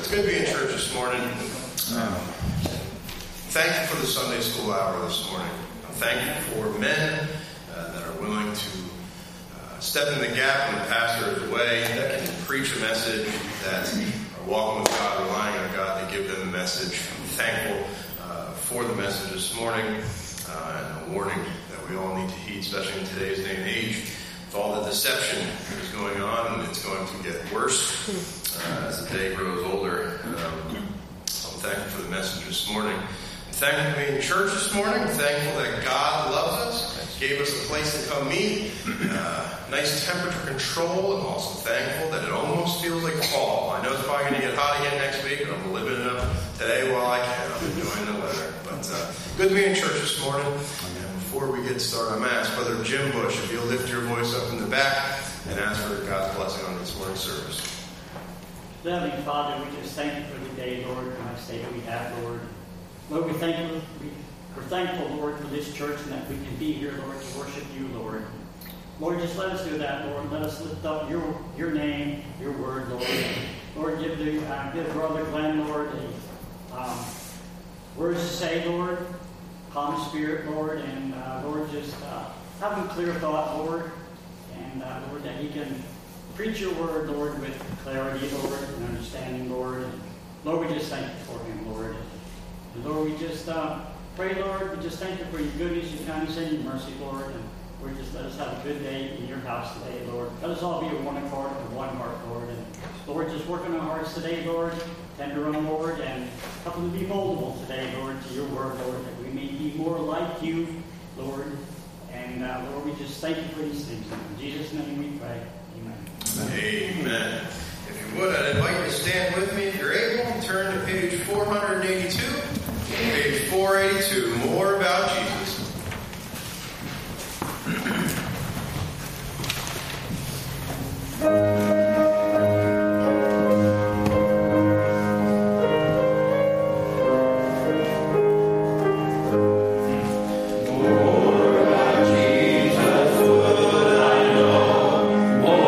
It's good to be in church this morning. Thank you for the Sunday school hour this morning. Thank you for men that are willing to step in the gap when the pastor is away, that can preach a message, that are walking with God, relying on God to give them the message. I'm thankful for the message this morning and a warning that we all need to heed, especially in today's day and age. With all the deception that is going on, and it's going to get worse as the day grows older. So I'm thankful for the message this morning. I'm thankful to be in church this morning. I'm thankful that God loves us, gave us a place to come meet, nice temperature control. I'm also thankful that it almost feels like fall. I know it's probably going to get hot again next week, but I'm living it up today while I can. I'm enjoying the weather. But good to be in church this morning. Before we get started, I'm going to ask Brother Jim Bush if you'll lift your voice up in the back and ask for God's blessing on this morning's service. Heavenly Father, we just thank you for the day, Lord, and I say that we have, Lord. Lord, we're thankful, Lord, for this church and that we can be here, Lord, to worship you, Lord. Lord, just let us do that, Lord. Let us lift up your name, your word, Lord. Lord, give Brother Glenn, Lord, words to say, Lord. Calm spirit, Lord, and Lord, just have a clear thought, Lord, and Lord, that he can preach your word, Lord, with clarity, Lord, and understanding, Lord. And Lord, we just thank you for him, Lord. And Lord, we just pray, Lord, we just thank you for your goodness, your kindness, and your mercy, Lord. And Lord, just let us have a good day in your house today, Lord. Let us all be of one accord and one heart, Lord. And Lord, just work on our hearts today, Lord. Tender on, Lord, and help them to be moldable today, Lord, to your word, Lord, that we may be more like you, Lord. And Lord, we just thank you for these things. In Jesus' name we pray. Amen. Amen. If you would, I'd invite you to stand with me if you're able and turn to page 482. Page 482, more about Jesus. More about Jesus would I know.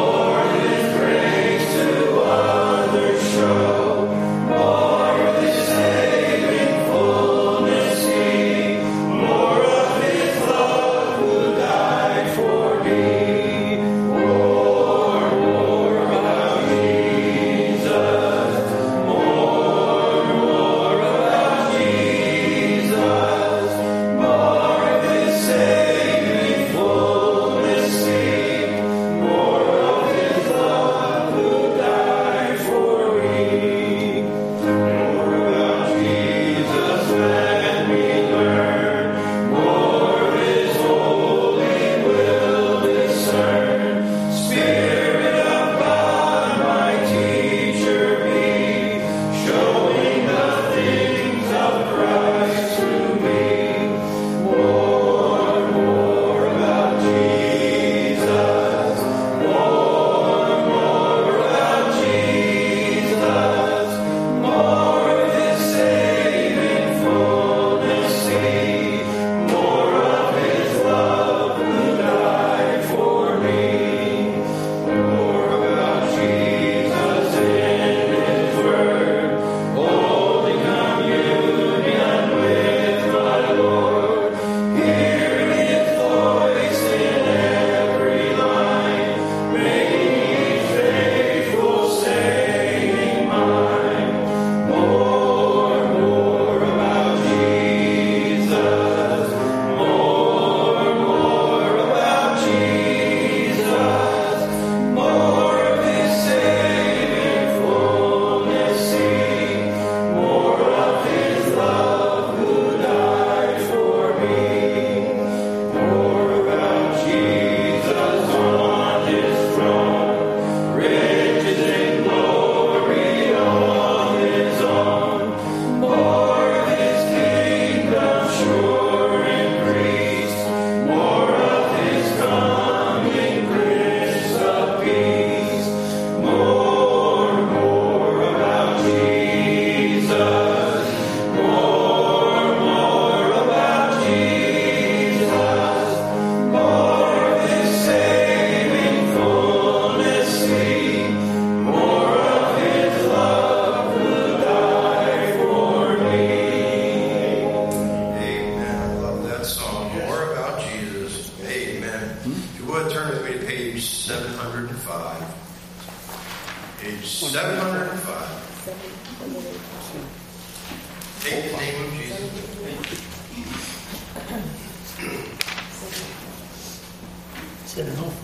Page 705. Take the name of Jesus. Set it off.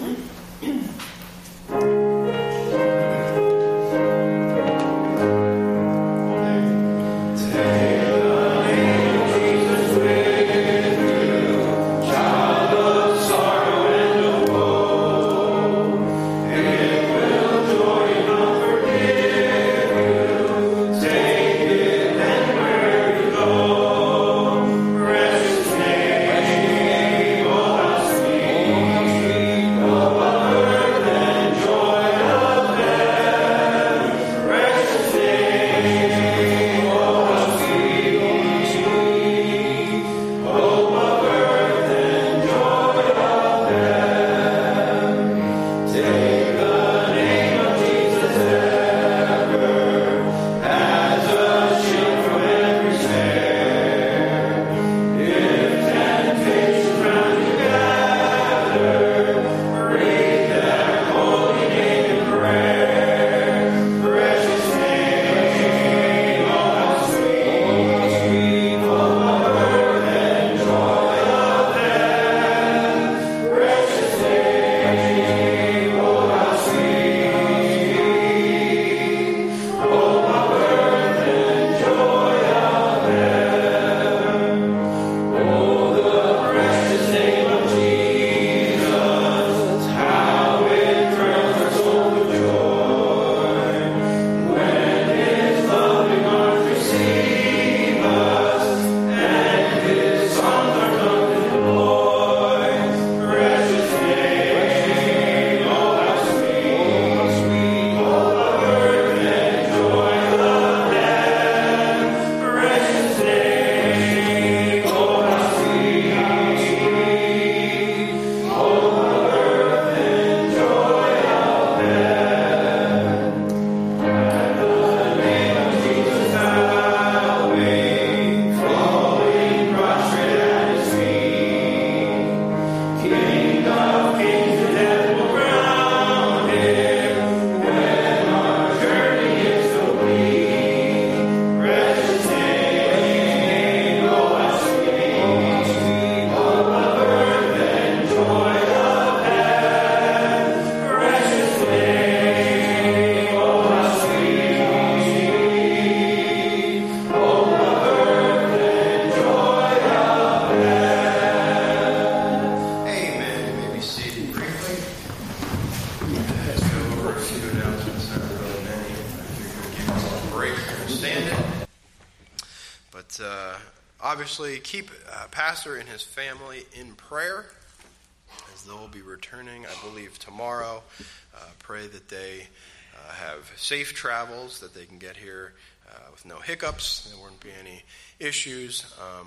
Obviously, keep Pastor and his family in prayer as they'll be returning, I believe, tomorrow. Pray that they have safe travels, that they can get here with no hiccups. There won't be any issues.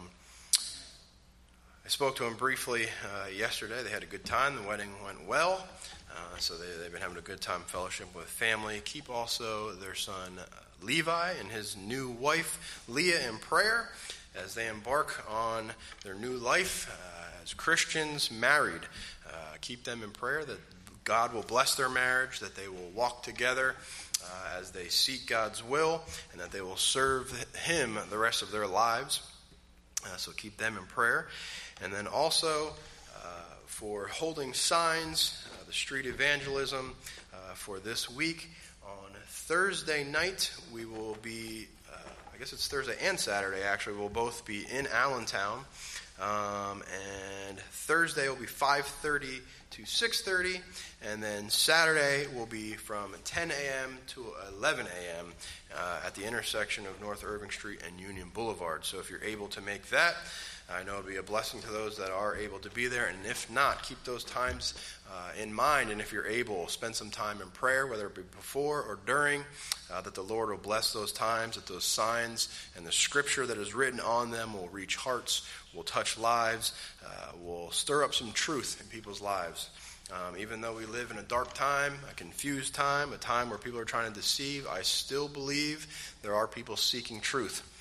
I spoke to him briefly yesterday. They had a good time. The wedding went well. So they've been having a good time fellowship with family. Keep also their son Levi and his new wife Leah in prayer as they embark on their new life as Christians married. Keep them in prayer that God will bless their marriage, that they will walk together as they seek God's will, and that they will serve Him the rest of their lives. So keep them in prayer. And then also for holding signs, the street evangelism for this week. On Thursday night, we will be, I guess it's Thursday and Saturday actually, we'll both be in Allentown. And Thursday will be 5:30 to 6:30, and then Saturday will be from 10 a.m. to 11 a.m. At the intersection of North Irving Street and Union Boulevard. So if you're able to make that, I know it'll be a blessing to those that are able to be there, and if not, keep those times in mind, and if you're able, spend some time in prayer, whether it be before or during, that the Lord will bless those times, that those signs and the scripture that is written on them will reach hearts, will touch lives, will stir up some truth in people's lives. Even though we live in a dark time, a confused time, a time where people are trying to deceive, I still believe there are people seeking truth.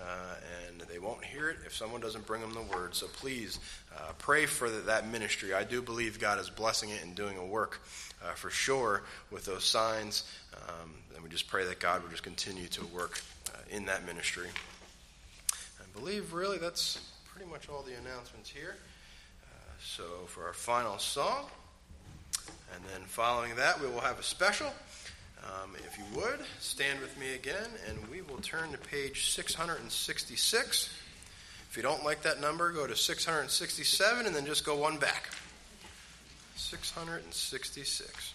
and they won't hear it if someone doesn't bring them the word. So please pray for that ministry. I do believe God is blessing it and doing a work for sure with those signs. And we just pray that God will just continue to work in that ministry. I believe really that's pretty much all the announcements here. So for our final song, and then following that we will have a special. If you would, stand with me again, and we will turn to page 666. If you don't like that number, go to 667 and then just go one back. 666.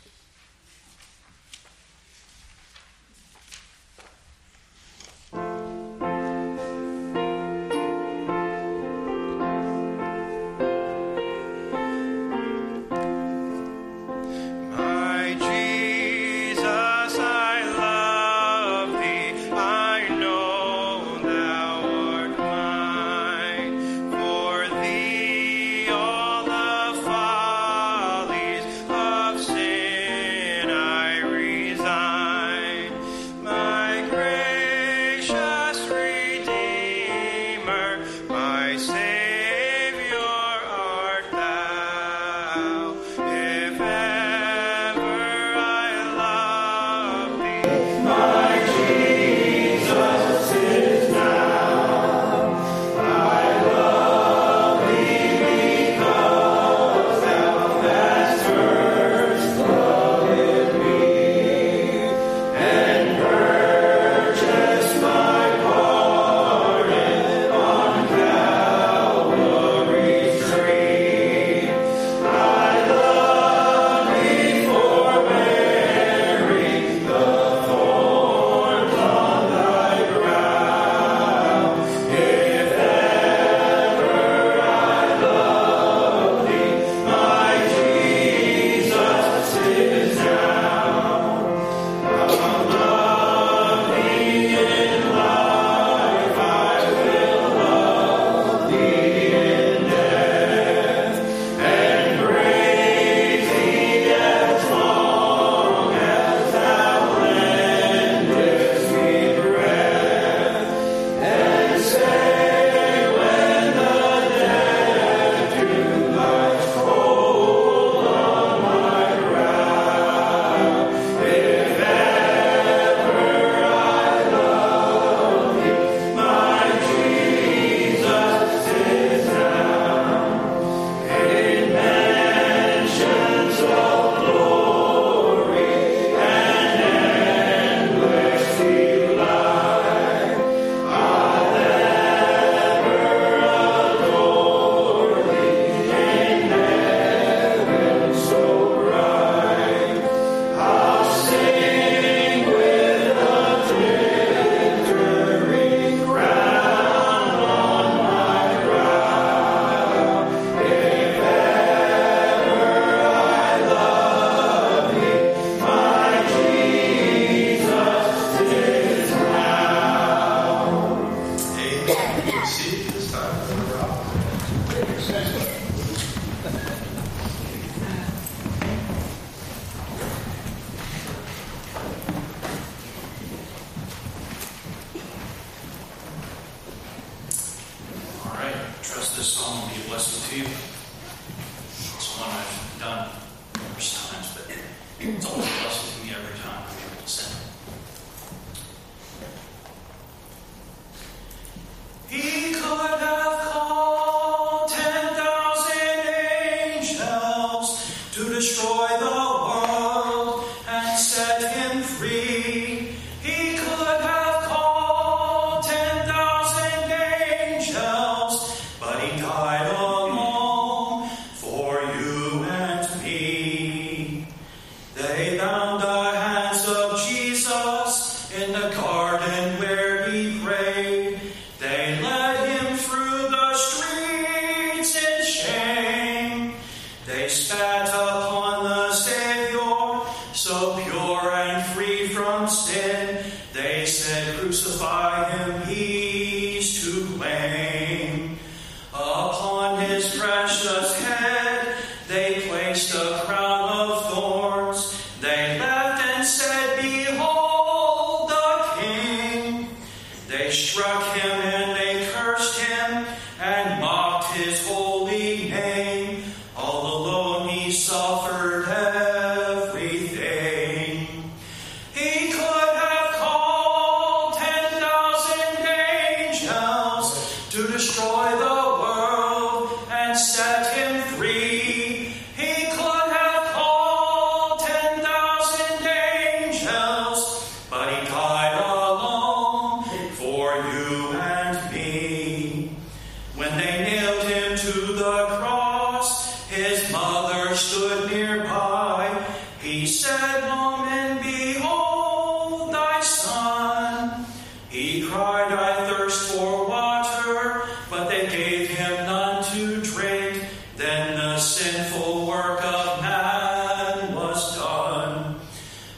They struck him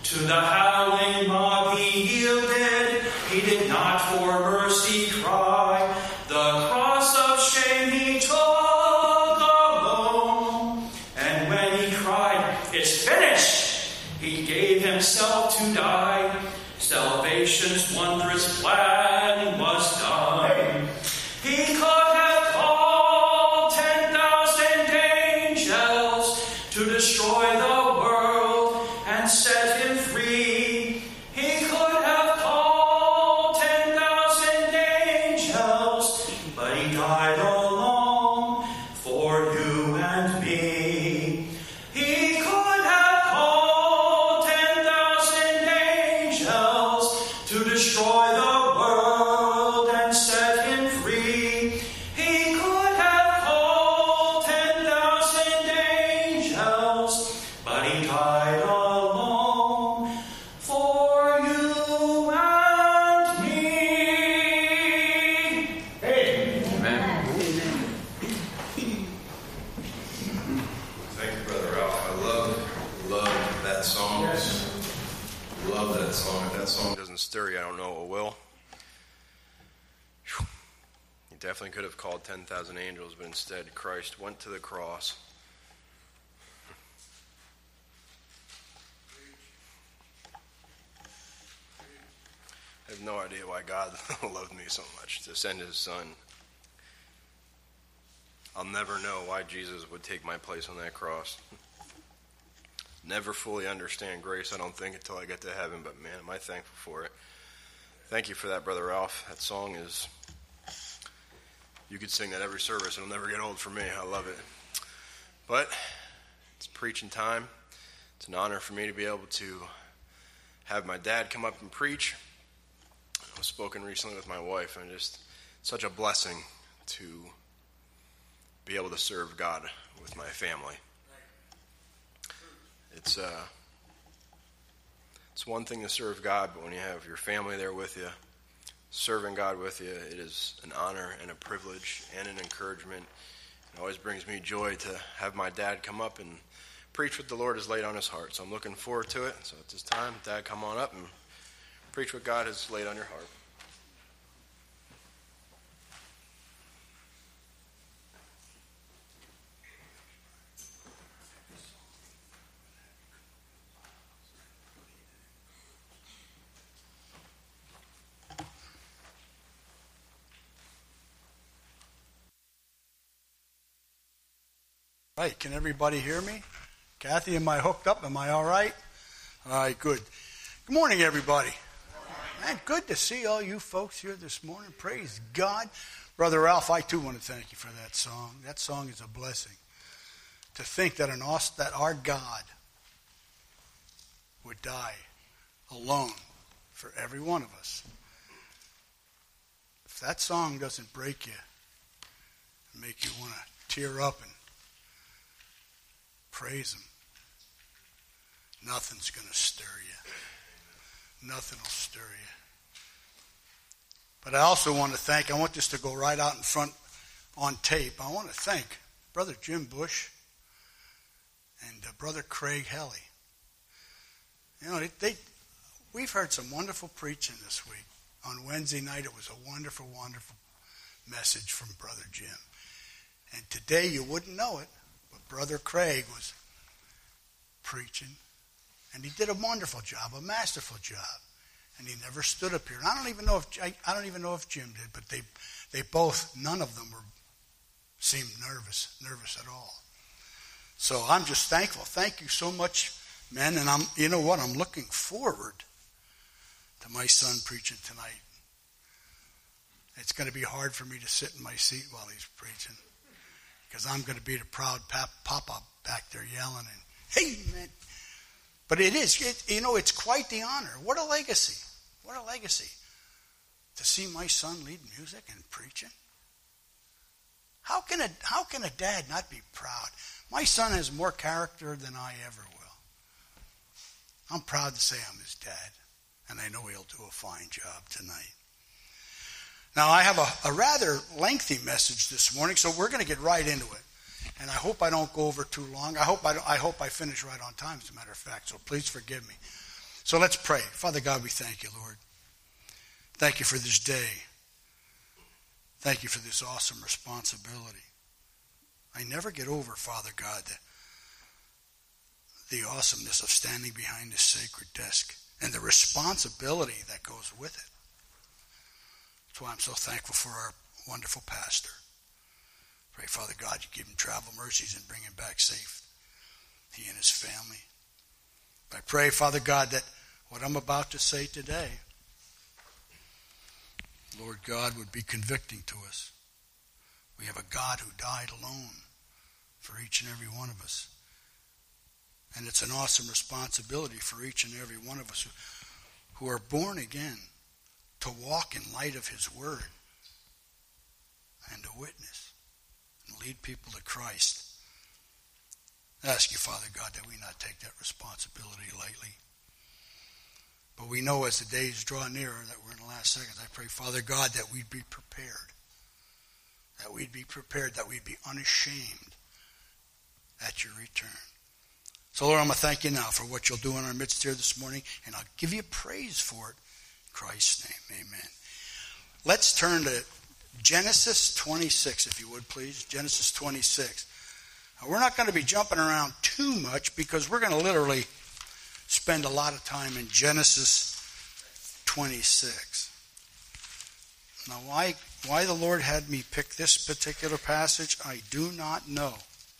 To the howling mob he yielded, he did not for mercy cry. The cross of shame he took alone. And when he cried, "It's finished," he gave himself to die. Salvation's wondrous plan was done. He could have called 10,000 angels to destroy the world and set him free. He could have called 10,000 angels, but he died alone for you and me. He could have called 10,000 angels to destroy the world and set him free. He could have called 10,000 angels, but he died alone for you and me. Thank you, Brother Ralph. I love that song. Love that song. If that song doesn't stir you, I don't know what will. Whew. He definitely could have called 10,000 angels, but instead Christ went to the cross. I have no idea why God loved me so much to send his son. I'll never know why Jesus would take my place on that cross. Never fully understand grace, I don't think, until I get to heaven, but man, am I thankful for it. Thank you for that, Brother Ralph. That song is, you could sing that every service. It'll never get old for me. I love it. But it's preaching time. It's an honor for me to be able to have my dad come up and preach. I was spoken recently with my wife, and just such a blessing to be able to serve God with my family. It's one thing to serve God, but when you have your family there with you, serving God with you, it is an honor and a privilege and an encouragement. It always brings me joy to have my dad come up and preach what the Lord has laid on his heart. So I'm looking forward to it. So at this time, Dad, come on up and preach what God has laid on your heart. Right, can everybody hear me? Kathy, am I hooked up? Am I all right? All right, good. Good morning, everybody. Man, good to see all you folks here this morning. Praise God. Brother Ralph, I too want to thank you for that song. That song is a blessing. To think that our God would die alone for every one of us. If that song doesn't break you and make you want to tear up and praise him, nothing's going to stir you. Nothing will stir you. But I also want to thank, I want this to go right out in front on tape. I want to thank Brother Jim Bush and Brother Craig Helly. You know, we've heard some wonderful preaching this week. On Wednesday night, it was a wonderful, wonderful message from Brother Jim. And today, you wouldn't know it, but Brother Craig was preaching, and he did a wonderful job, a masterful job. And he never stood up here. And I don't even know if Jim did, but they both, none of them seemed nervous at all. So I'm just thankful. Thank you so much, men. And you know what? I'm looking forward to my son preaching tonight. It's going to be hard for me to sit in my seat while he's preaching, because I'm going to be the proud papa back there yelling and, hey, man. But it's quite the honor. What a legacy. What a legacy. To see my son lead music and preaching. How can a dad not be proud? My son has more character than I ever will. I'm proud to say I'm his dad, and I know he'll do a fine job tonight. Now, I have a rather lengthy message this morning, so we're going to get right into it. And I hope I don't go over too long. I hope I finish right on time, as a matter of fact, so please forgive me. So let's pray. Father God, we thank you, Lord. Thank you for this day. Thank you for this awesome responsibility. I never get over, Father God, the awesomeness of standing behind this sacred desk and the responsibility that goes with it. That's why I'm so thankful for our wonderful pastor. Pray, Father God, you give him travel mercies and bring him back safe, he and his family. I pray, Father God, that what I'm about to say today, Lord God, would be convicting to us. We have a God who died alone for each and every one of us. And it's an awesome responsibility for each and every one of us who are born again to walk in light of his word and to witness and lead people to Christ. I ask you, Father God, that we not take that responsibility lightly. But we know as the days draw nearer that we're in the last seconds. I pray, Father God, that we'd be prepared. That we'd be prepared, that we'd be unashamed at your return. So, Lord, I'm going to thank you now for what you'll do in our midst here this morning, and I'll give you praise for it. In Christ's name, amen. Let's turn to Genesis 26, if you would, please. Genesis 26. Now, we're not going to be jumping around too much because we're going to literally spend a lot of time in Genesis 26. Now, why the Lord had me pick this particular passage, I do not know.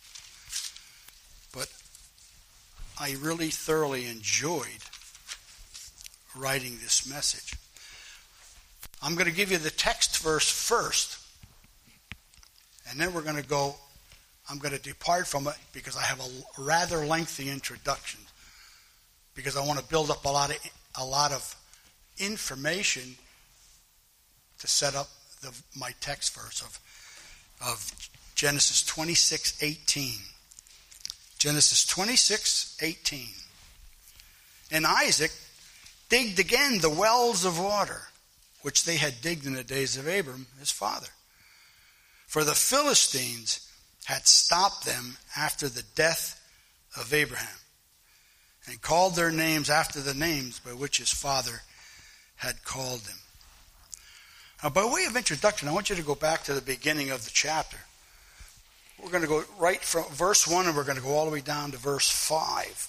But I really thoroughly enjoyed writing this message. I'm going to give you the text verse first, and then we're going to go, I'm going to depart from it because I have a rather lengthy introduction, because I want to build up a lot of information to set up my text verse of Genesis 26:18. Genesis 26:18. And Isaac digged again the wells of water, which they had digged in the days of Abram, his father. For the Philistines had stopped them after the death of Abraham, and called their names after the names by which his father had called them. Now, by way of introduction, I want you to go back to the beginning of the chapter. We're going to go right from verse 1, and we're going to go all the way down to verse 5.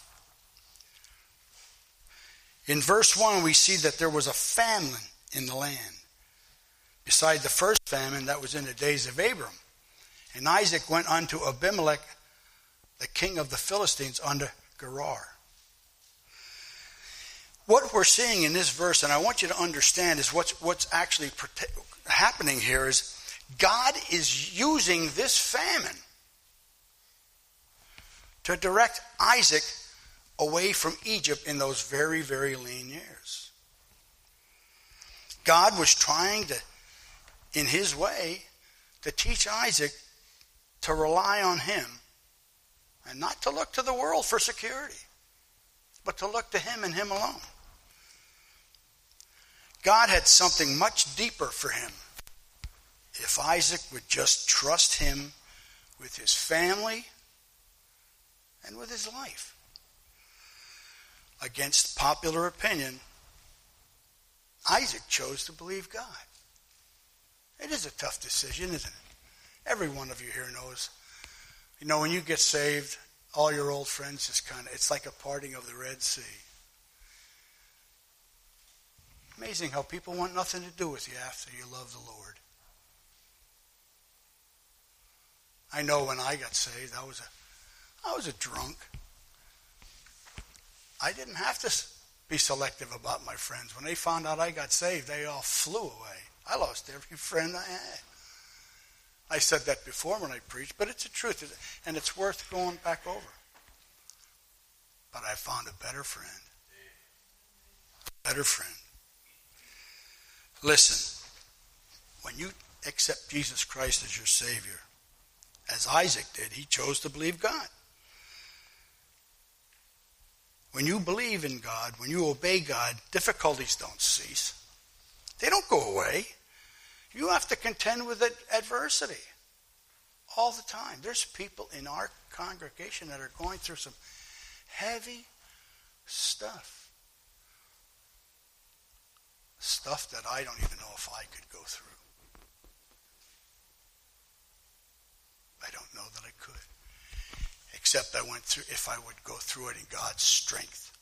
In verse 1, we see that there was a famine in the land, beside the first famine that was in the days of Abram. And Isaac went unto Abimelech, the king of the Philistines, unto Gerar. What we're seeing in this verse, and I want you to understand, is what's actually happening here is God is using this famine to direct Isaac away from Egypt in those very, very lean years. God was trying to, in his way, to teach Isaac to rely on him and not to look to the world for security, but to look to him and him alone. God had something much deeper for him if Isaac would just trust him with his family and with his life. Against popular opinion, Isaac chose to believe God. It is a tough decision, isn't it? Every one of you here knows. You know, when you get saved, all your old friends just it's like a parting of the Red Sea. Amazing how people want nothing to do with you after you love the Lord. I know when I got saved, I was a drunk. I didn't have to be selective about my friends. When they found out I got saved, they all flew away. I lost every friend I had. I said that before when I preached, but it's the truth, and it's worth going back over. But I found a better friend. A better friend. Listen, when you accept Jesus Christ as your Savior, as Isaac did, he chose to believe God. When you believe in God, when you obey God, difficulties don't cease. They don't go away. You have to contend with adversity all the time. There's people in our congregation that are going through some heavy stuff. stuff that I don't even know if I could go through. I don't know that I could. Except I went through, if I would go through it in God's strength.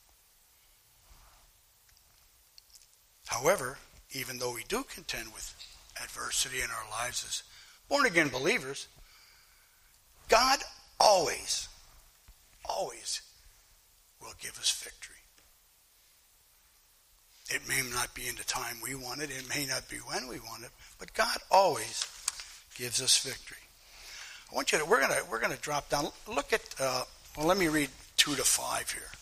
However, even though we do contend with adversity in our lives as born-again believers, God always will give us victory. It may not be in the time we want it. It may not be when we want it. But God always gives us victory. I want you to, we're going to drop down. Look at, let me read 2-5 here.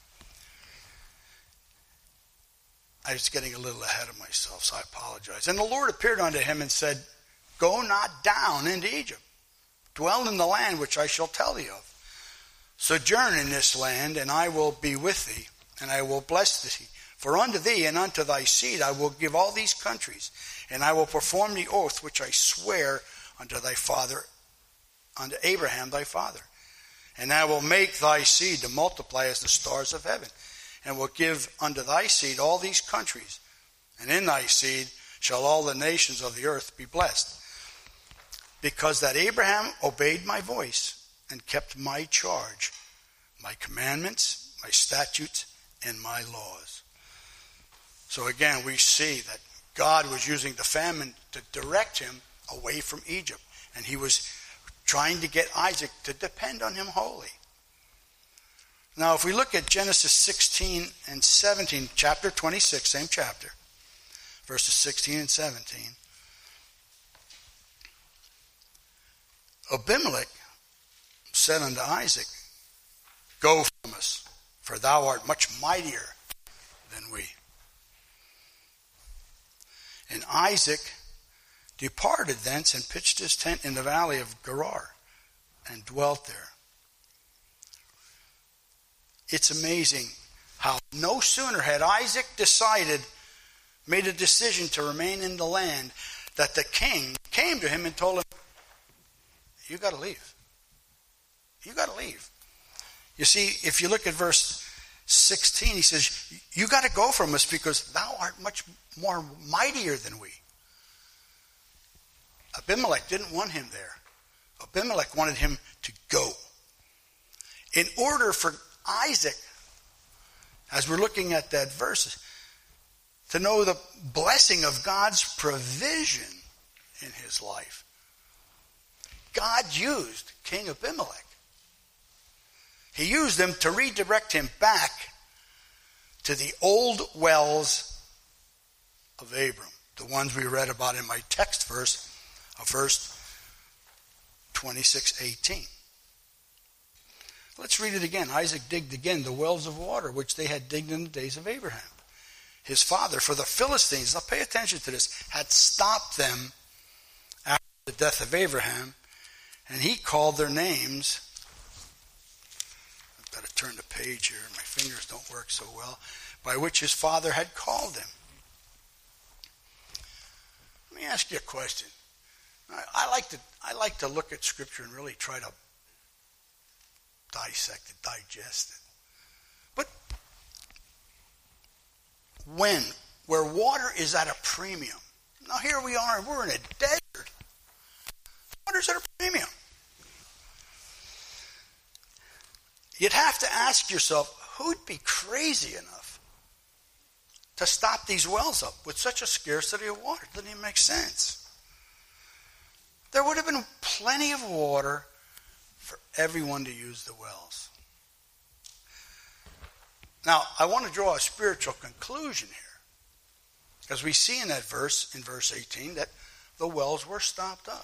I was getting a little ahead of myself, so I apologize. And the Lord appeared unto him and said, Go not down into Egypt. Dwell in the land which I shall tell thee of. Sojourn in this land, and I will be with thee, and I will bless thee. For unto thee and unto thy seed I will give all these countries, and I will perform the oath which I swear unto thy father, unto Abraham thy father. And I will make thy seed to multiply as the stars of heaven, and will give unto thy seed all these countries, and in thy seed shall all the nations of the earth be blessed. Because that Abraham obeyed my voice, and kept my charge, my commandments, my statutes, and my laws. So again, we see that God was using the famine to direct him away from Egypt. And he was trying to get Isaac to depend on him wholly. Now, if we look at Genesis 16 and 17, chapter 26, same chapter, verses 16 and 17. Abimelech said unto Isaac, Go from us, for thou art much mightier than we. And Isaac departed thence and pitched his tent in the valley of Gerar and dwelt there. It's amazing how no sooner had Isaac made a decision to remain in the land, that the king came to him and told him, You got to leave. You got to leave. You see, if you look at verse 16, he says, You got to go from us because thou art much more mightier than we. Abimelech didn't want him there. Abimelech wanted him to go. In order for Isaac, as we're looking at that verse, to know the blessing of God's provision in his life, God used King Abimelech. He used them to redirect him back to the old wells of Abram, the ones we read about in my text verse of verse 26:18. Let's read it again. Isaac digged again the wells of water which they had digged in the days of Abraham, his father. For the Philistines, now pay attention to this, had stopped them after the death of Abraham, and he called their names. I've got to turn the page here. My fingers don't work so well. By which his father had called him. Let me ask you a question. I like to look at Scripture and really try to dissect it, digest it. But where water is at a premium, now here we are, we're in a desert. Water's at a premium. You'd have to ask yourself, who'd be crazy enough to stop these wells up with such a scarcity of water? It doesn't even make sense. There would have been plenty of water for everyone to use the wells. Now, I want to draw a spiritual conclusion here, because we see in that verse, in verse 18, that the wells were stopped up.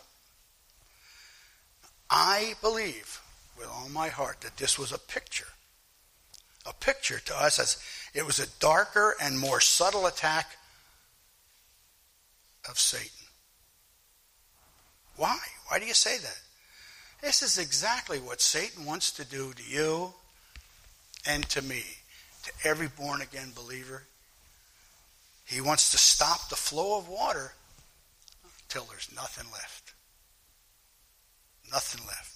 I believe with all my heart that this was a picture to us as it was a darker and more subtle attack of Satan. Why? Why do you say that? This is exactly what Satan wants to do to you and to me, to every born-again believer. He wants to stop the flow of water until there's nothing left. Nothing left.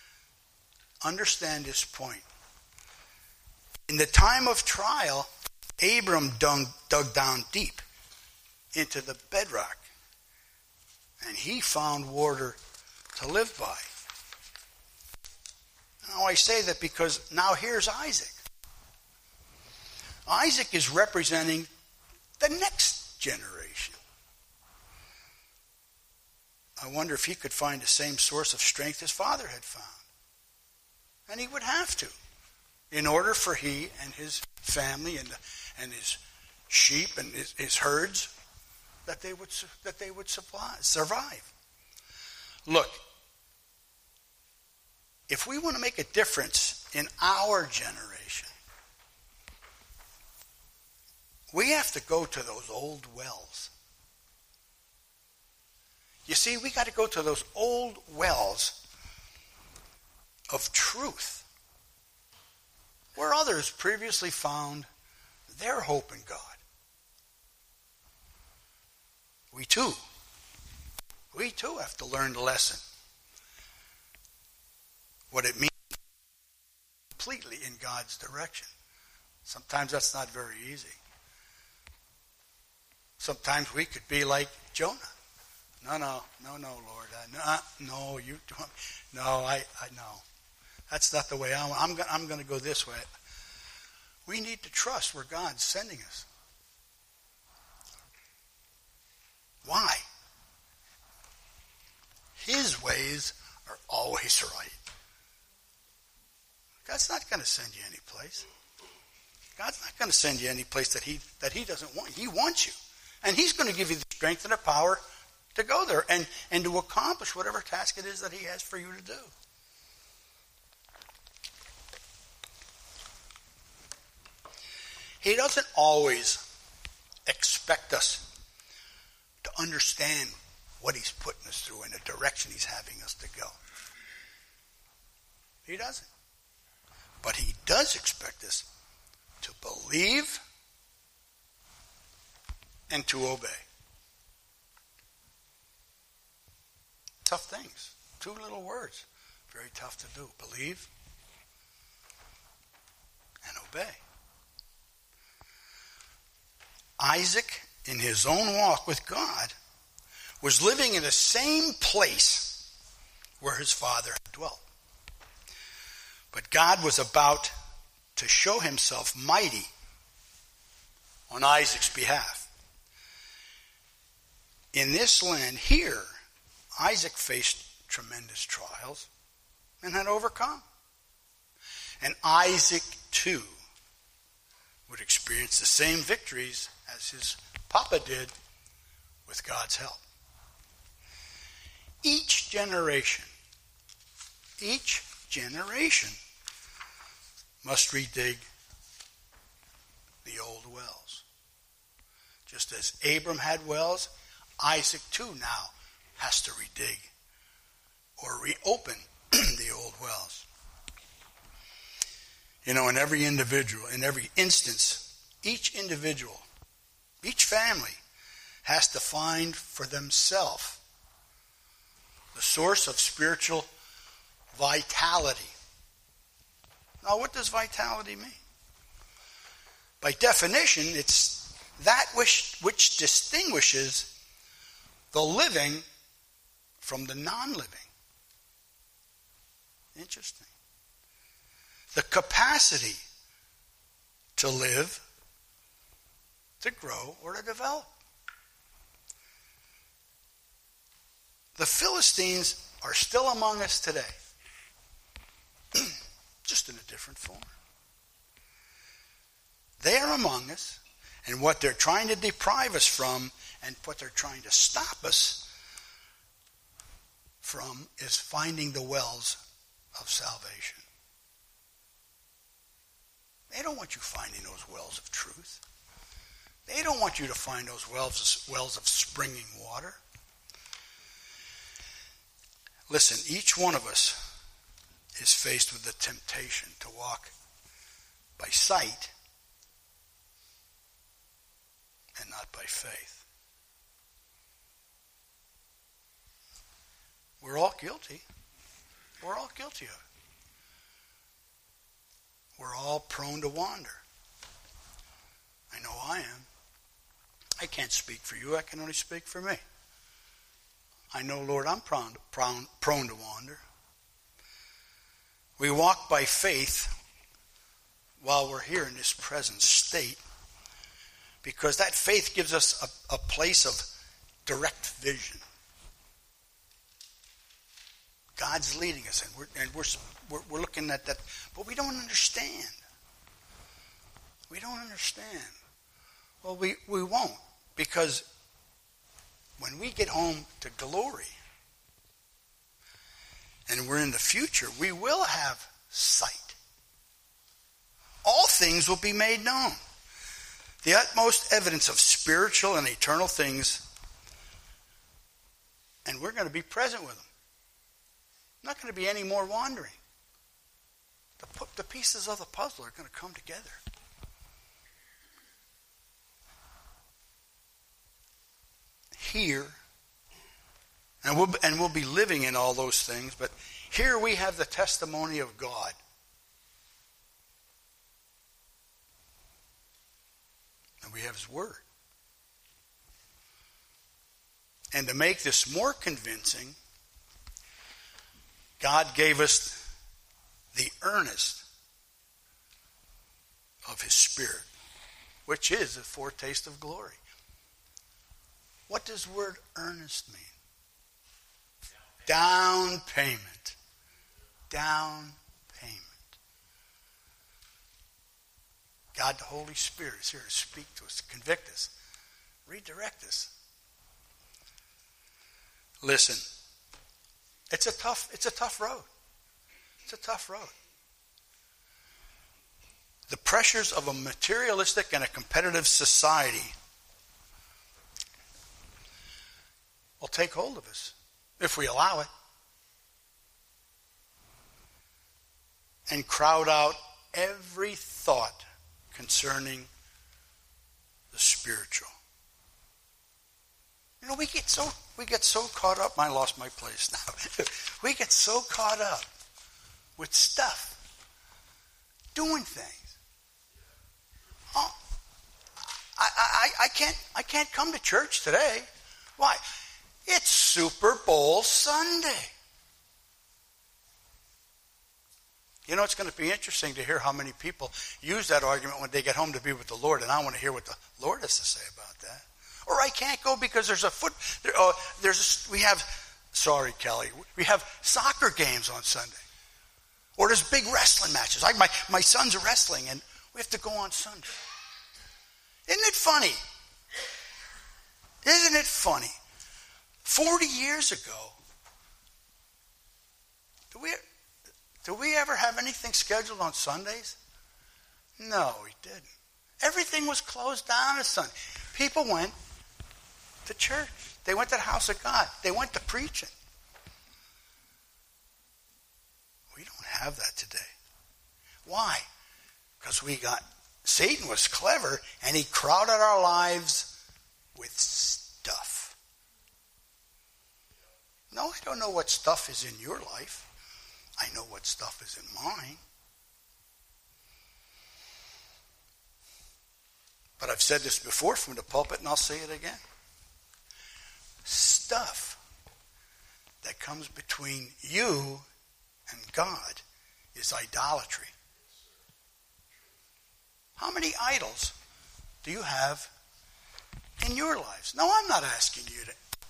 Understand this point. In the time of trial, Abram dug down deep into the bedrock, and he found water to live by. Now I say that because now here's Isaac. Isaac is representing the next generation. I wonder if he could find the same source of strength his father had found. And he would have to, in order for he and his family and his sheep and his herds, that they would survive. Look, if we want to make a difference in our generation, we have to go to those old wells. You see, we got to go to those old wells of truth, where others previously found their hope in God. We too have to learn the lesson. What it means completely in God's direction. Sometimes that's not very easy. Sometimes we could be like Jonah. No, Lord. No, you don't. No, I know. That's not the way I'm going to go this way. We need to trust where God's sending us. Why? His ways are always right. God's not going to send you any place. God's not going to send you any place that he doesn't want. He wants you. And he's going to give you the strength and the power to go there and to accomplish whatever task it is that he has for you to do. He doesn't always expect us to understand what he's putting us through and the direction he's having us to go. He doesn't. But he does expect us to believe and to obey. Tough things. 2 little words. Very tough to do. Believe and obey. Isaac, in his own walk with God, was living in the same place where his father had dwelt. But God was about to show himself mighty on Isaac's behalf. In this land here, Isaac faced tremendous trials and had overcome. And Isaac, too, would experience the same victories as his papa did with God's help. Each generation must redig the old wells. Just as Abram had wells, Isaac too now has to redig or reopen the old wells. You know, in every individual, in every instance, each individual, each family has to find for themselves the source of spiritual vitality. Now, what does vitality mean? By definition, it's that which distinguishes the living from the non-living. Interesting. The capacity to live, to grow, or to develop. The Philistines are still among us today, just in a different form. They are among us, and what they're trying to deprive us from and what they're trying to stop us from is finding the wells of salvation. They don't want you finding those wells of truth. They don't want you to find those wells of springing water. Listen, each one of us is faced with the temptation to walk by sight and not by faith. We're all guilty. We're all guilty of it. We're all prone to wander. can't speak for you. I can only speak for me. I know, Lord, I'm prone to wander. We walk by faith while we're here in this present state, because that faith gives us a place of direct vision. God's leading us, and we're looking at that, but we don't understand. We don't understand. Well, we won't, because when we get home to glory and we're in the future, we will have sight. All things will be made known. The utmost evidence of spiritual and eternal things, and we're going to be present with them. Not going to be any more wandering. The pieces of the puzzle are going to come together. Here, and we'll be living in all those things, but here we have the testimony of God. And we have His Word. And to make this more convincing, God gave us the earnest of His Spirit, which is a foretaste of glory. What does the word earnest mean? Down payment. Down payment. God, the Holy Spirit, is here to speak to us, to convict us, redirect us. Listen, it's a tough road. It's a tough road. The pressures of a materialistic and a competitive society will take hold of us if we allow it, and crowd out every thought concerning the spiritual. You know, we get so caught up. I lost my place now. We get so caught up with stuff, doing things. Oh, I can't come to church today. Why? It's Super Bowl Sunday. You know, it's going to be interesting to hear how many people use that argument when they get home to be with the Lord, and I want to hear what the Lord has to say about that. Or I can't go because there's we have soccer games on Sunday. Or there's big wrestling matches. Like my son's wrestling, and we have to go on Sunday. Isn't it funny? Isn't it funny? 40 years ago, do we ever have anything scheduled on Sundays? No, we didn't. Everything was closed down on Sunday. People went to church. They went to the house of God. They went to preaching. We don't have that today. Why? Because Satan was clever, and he crowded our lives with stuff. No, I don't know what stuff is in your life. I know what stuff is in mine. But I've said this before from the pulpit, and I'll say it again. Stuff that comes between you and God is idolatry. How many idols do you have in your lives? No, I'm not asking you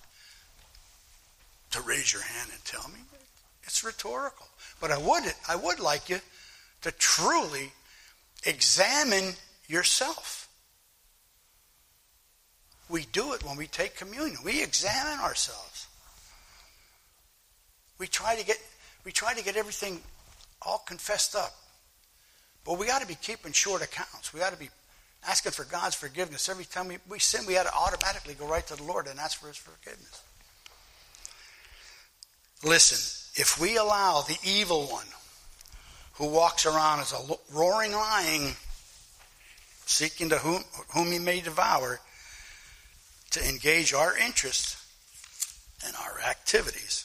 to raise your hand and tell me. It's rhetorical. But I would like you to truly examine yourself. We do it when we take communion. We examine ourselves. We try to get everything all confessed up. But we got to be keeping short accounts. We got to be asking for God's forgiveness. Every time we sin, we had to automatically go right to the Lord and ask for His forgiveness. Listen, if we allow the evil one who walks around as a roaring lion, seeking to whom he may devour, to engage our interests and our activities,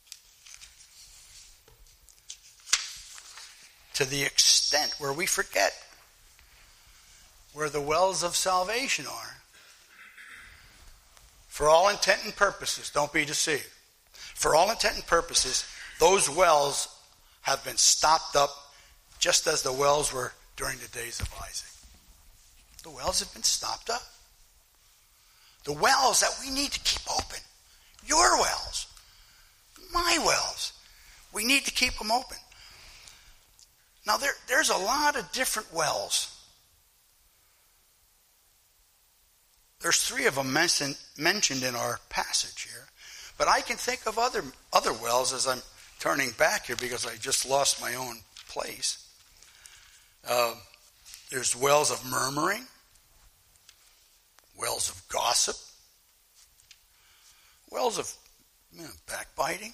to the extent where we forget where the wells of salvation are, For all intent and purposes, don't be deceived. For all intent and purposes, those wells have been stopped up just as the wells were during the days of Isaac. The wells have been stopped up. The wells that we need to keep open. Your wells. My wells. We need to keep them open. Now, there's a lot of different wells. There's 3 of them mentioned in our passage here. But I can think of other wells as I'm turning back here because I just lost my own place. There's wells of murmuring, wells of gossip, wells of backbiting,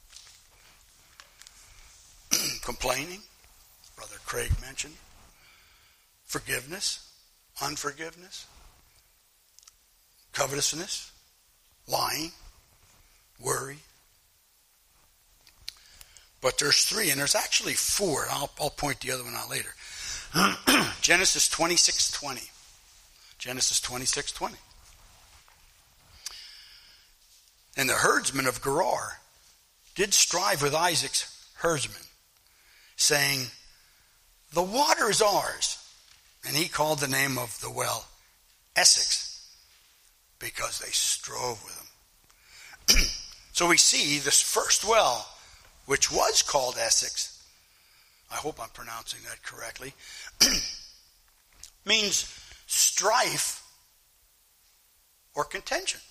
complaining, Brother Craig mentioned, forgiveness, unforgiveness, covetousness, lying, worry. But there's 3, and there's actually 4. I'll point the other one out later. Genesis 26:20. Genesis 26:20. And the herdsmen of Gerar did strive with Isaac's herdsmen, saying, the water is ours. And he called the name of the well Essex, because they strove with him. So we see this first well, which was called Essex, I hope I'm pronouncing that correctly, means strife or contention.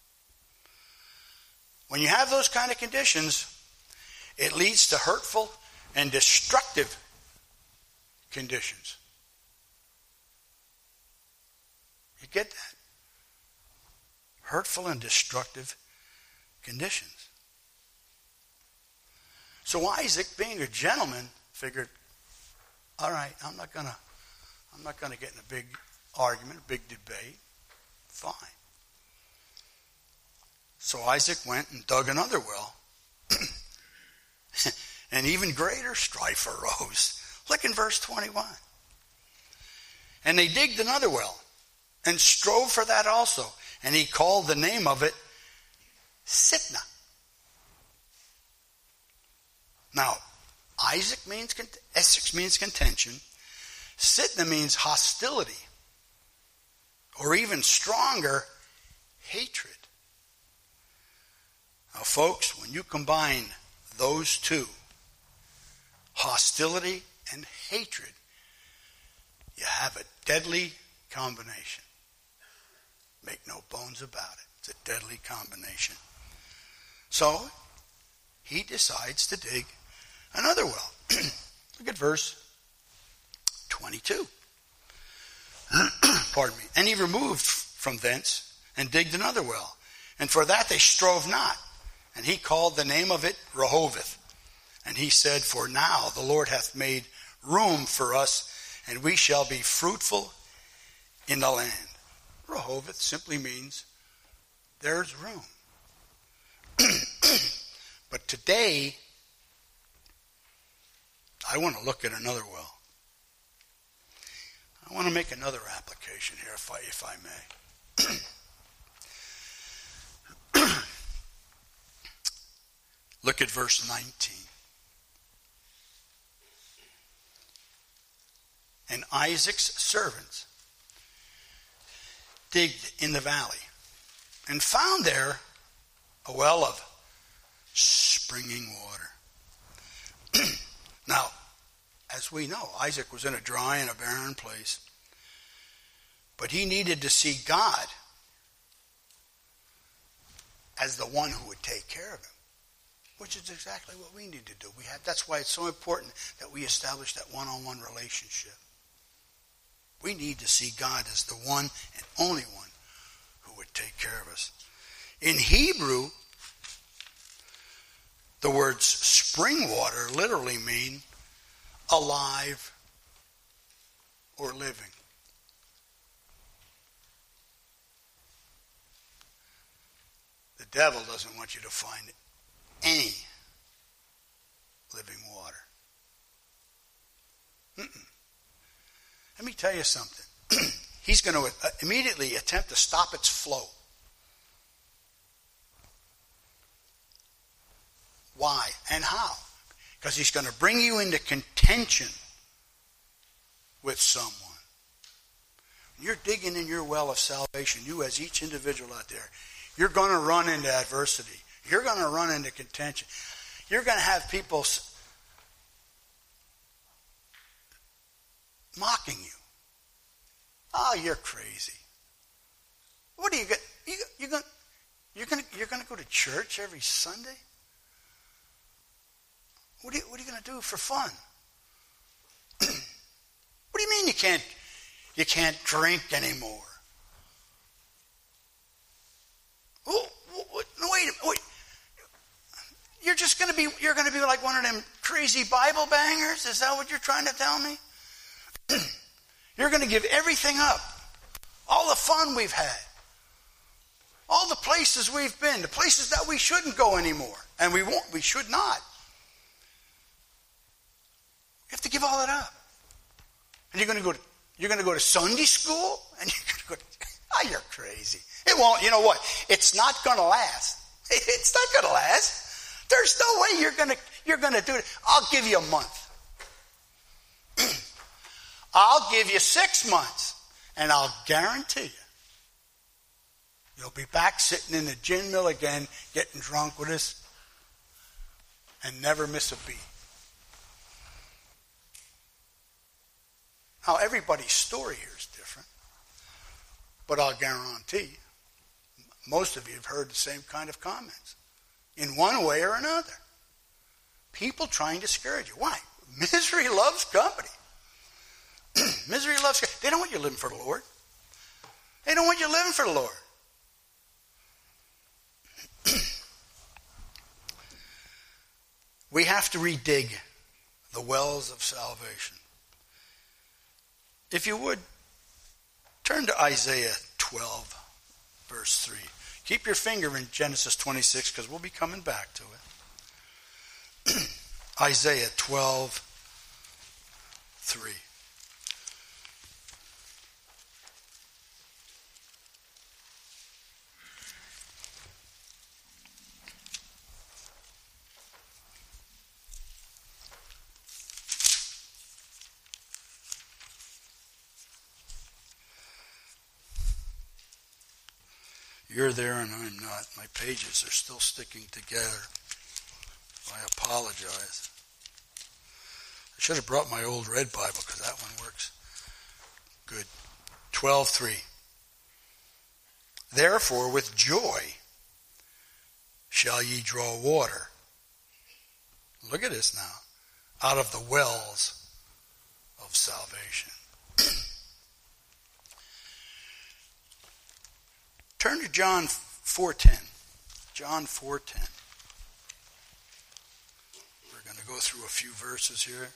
When you have those kind of conditions, it leads to hurtful and destructive conditions. You get that? Hurtful and destructive conditions. So Isaac, being a gentleman, figured, all right, I'm not gonna get in a big argument, a big debate. Fine. So Isaac went and dug another well. And even greater strife arose. Look in verse 21. And they digged another well and strove for that also. And he called the name of it Sitnah. Now, Essex means contention. Sitnah means hostility. Or even stronger, hatred. Now, folks, when you combine those 2, hostility and hatred, you have a deadly combination. Make no bones about it. It's a deadly combination. So, he decides to dig another well. Look at verse 22. Pardon me. And he removed from thence and digged another well. And for that they strove not. And he called the name of it Rehoboth. And he said, for now the Lord hath made room for us, and we shall be fruitful in the land. Rehoboth simply means there's room. But today, I want to look at another well. I want to make another application here, if I may. Look at verse 19. And Isaac's servants digged in the valley and found there a well of springing water. Now, as we know, Isaac was in a dry and a barren place, but he needed to see God as the one who would take care of him, which is exactly what we need to do. That's why it's so important that we establish that one-on-one relationship. We need to see God as the one and only one who would take care of us. In Hebrew, the words spring water literally mean alive or living. The devil doesn't want you to find any living water. Let me tell you something. He's going to immediately attempt to stop its flow. Why and how? Because he's going to bring you into contention with someone. You're digging in your well of salvation, you as each individual out there, you're going to run into adversity. You're going to run into contention. You're going to have people mocking you. Oh, you're crazy. What are you going? You're going to go to church every Sunday? What are you going to do for fun? What do you mean you can't drink anymore? Oh, no, wait. You're going to be like one of them crazy Bible bangers? Is that what you're trying to tell me? You're going to give everything up. All the fun we've had. All the places we've been. The places that we shouldn't go anymore. And we should not. You have to give all that up. And you're going to go to Sunday school? And you're going to go to, you're crazy. It won't, you know what? It's not going to last. It's not going to last. There's no way you're going to do it. I'll give you a month. I'll give you 6 months. And I'll guarantee you, you'll be back sitting in the gin mill again, getting drunk with us, and never miss a beat. Now, everybody's story here is different. But I'll guarantee you, most of you have heard the same kind of comments. In one way or another. People trying to discourage you. Why? Misery loves company. Misery loves company. They don't want you living for the Lord. They don't want you living for the Lord. We have to redig the wells of salvation. If you would, turn to Isaiah 12, verse 3. Keep your finger in Genesis 26 because we'll be coming back to it. Isaiah 12, 3. You're there and I'm not. My pages are still sticking together. I apologize. I should have brought my old red Bible because that one works good. 12:3. Therefore, with joy shall ye draw water. Look at this now. Out of the wells of salvation. Turn to John 4:10. John 4:10. We're going to go through a few verses here.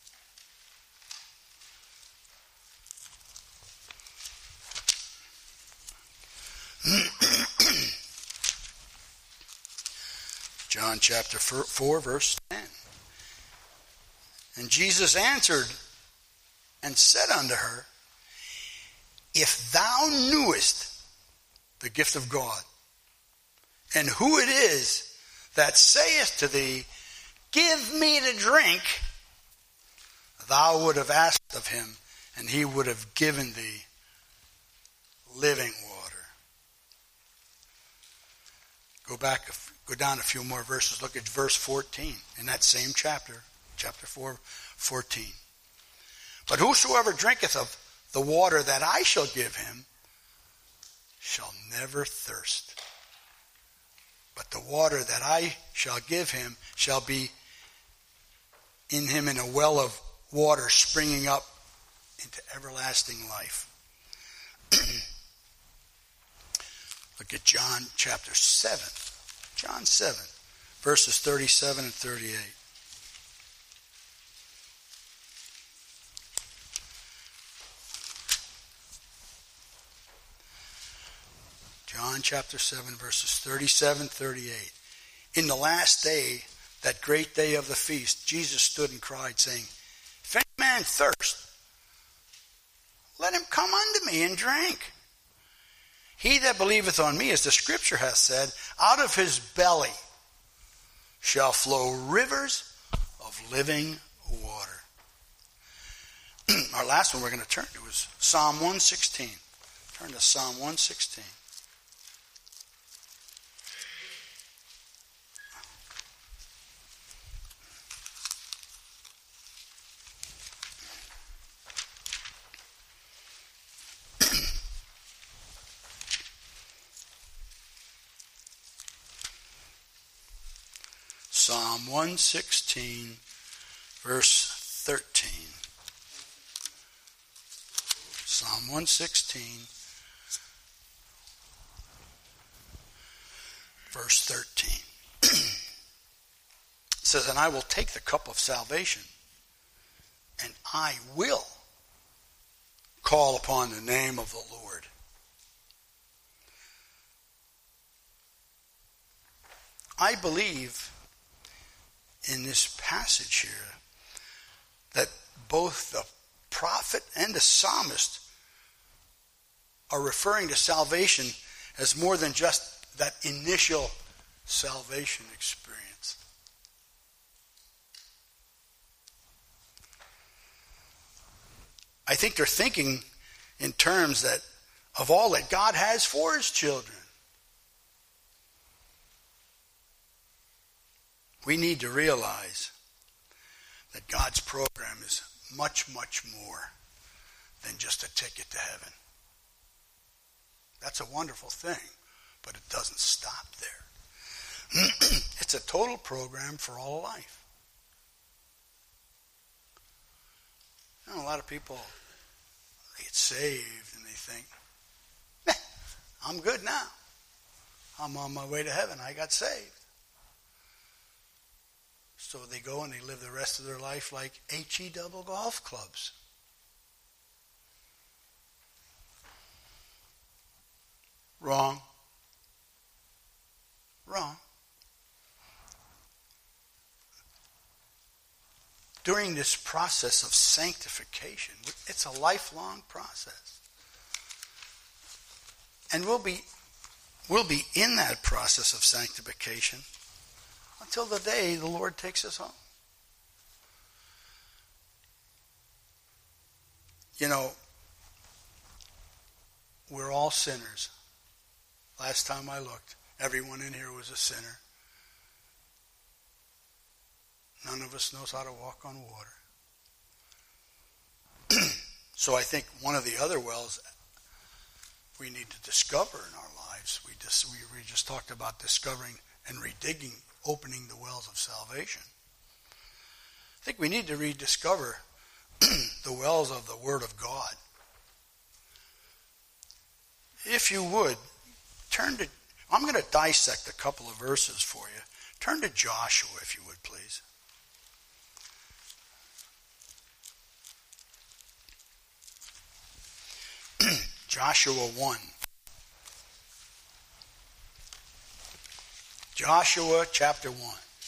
John chapter 4, verse 10. And Jesus answered and said unto her, If thou knewest the gift of God, and who it is that saith to thee, Give me to drink, thou would have asked of him, and he would have given thee living water. Go down a few more verses. Look at verse 14 in that same chapter 4:14. But whosoever drinketh of the water that I shall give him shall never thirst. But the water that I shall give him shall be in him in a well of water springing up into everlasting life. Look at John chapter 7. John 7, verses 37 and 38. John chapter 7, verses 37, 38. In the last day, that great day of the feast, Jesus stood and cried, saying, If any man thirst, let him come unto me and drink. He that believeth on me, as the scripture hath said, out of his belly shall flow rivers of living water. Our last one we're going to turn to is Psalm 116. Turn to Psalm 116. Psalm 116, verse 13. Psalm 116, verse 13. It says, and I will take the cup of salvation, and I will call upon the name of the Lord. I believe in this passage here that both the prophet and the psalmist are referring to salvation as more than just that initial salvation experience. I think they're thinking in terms that of all that God has for his children. We need to realize that God's program is much, much more than just a ticket to heaven. That's a wonderful thing, but it doesn't stop there. It's a total program for all life. You know, a lot of people, they get saved and they think, I'm good now. I'm on my way to heaven. I got saved. So they go and they live the rest of their life like HE double golf clubs. Wrong. Wrong. During this process of sanctification, it's a lifelong process. And we'll be in that process of sanctification until the day the Lord takes us home. You know, we're all sinners. Last time I looked, everyone in here was a sinner. None of us knows how to walk on water. So I think one of the other wells we need to discover in our lives, we just talked about discovering and redigging, opening the wells of salvation. I think we need to rediscover the wells of the Word of God. If you would, I'm going to dissect a couple of verses for you. Turn to Joshua, if you would, please. Joshua 1. Joshua chapter 1.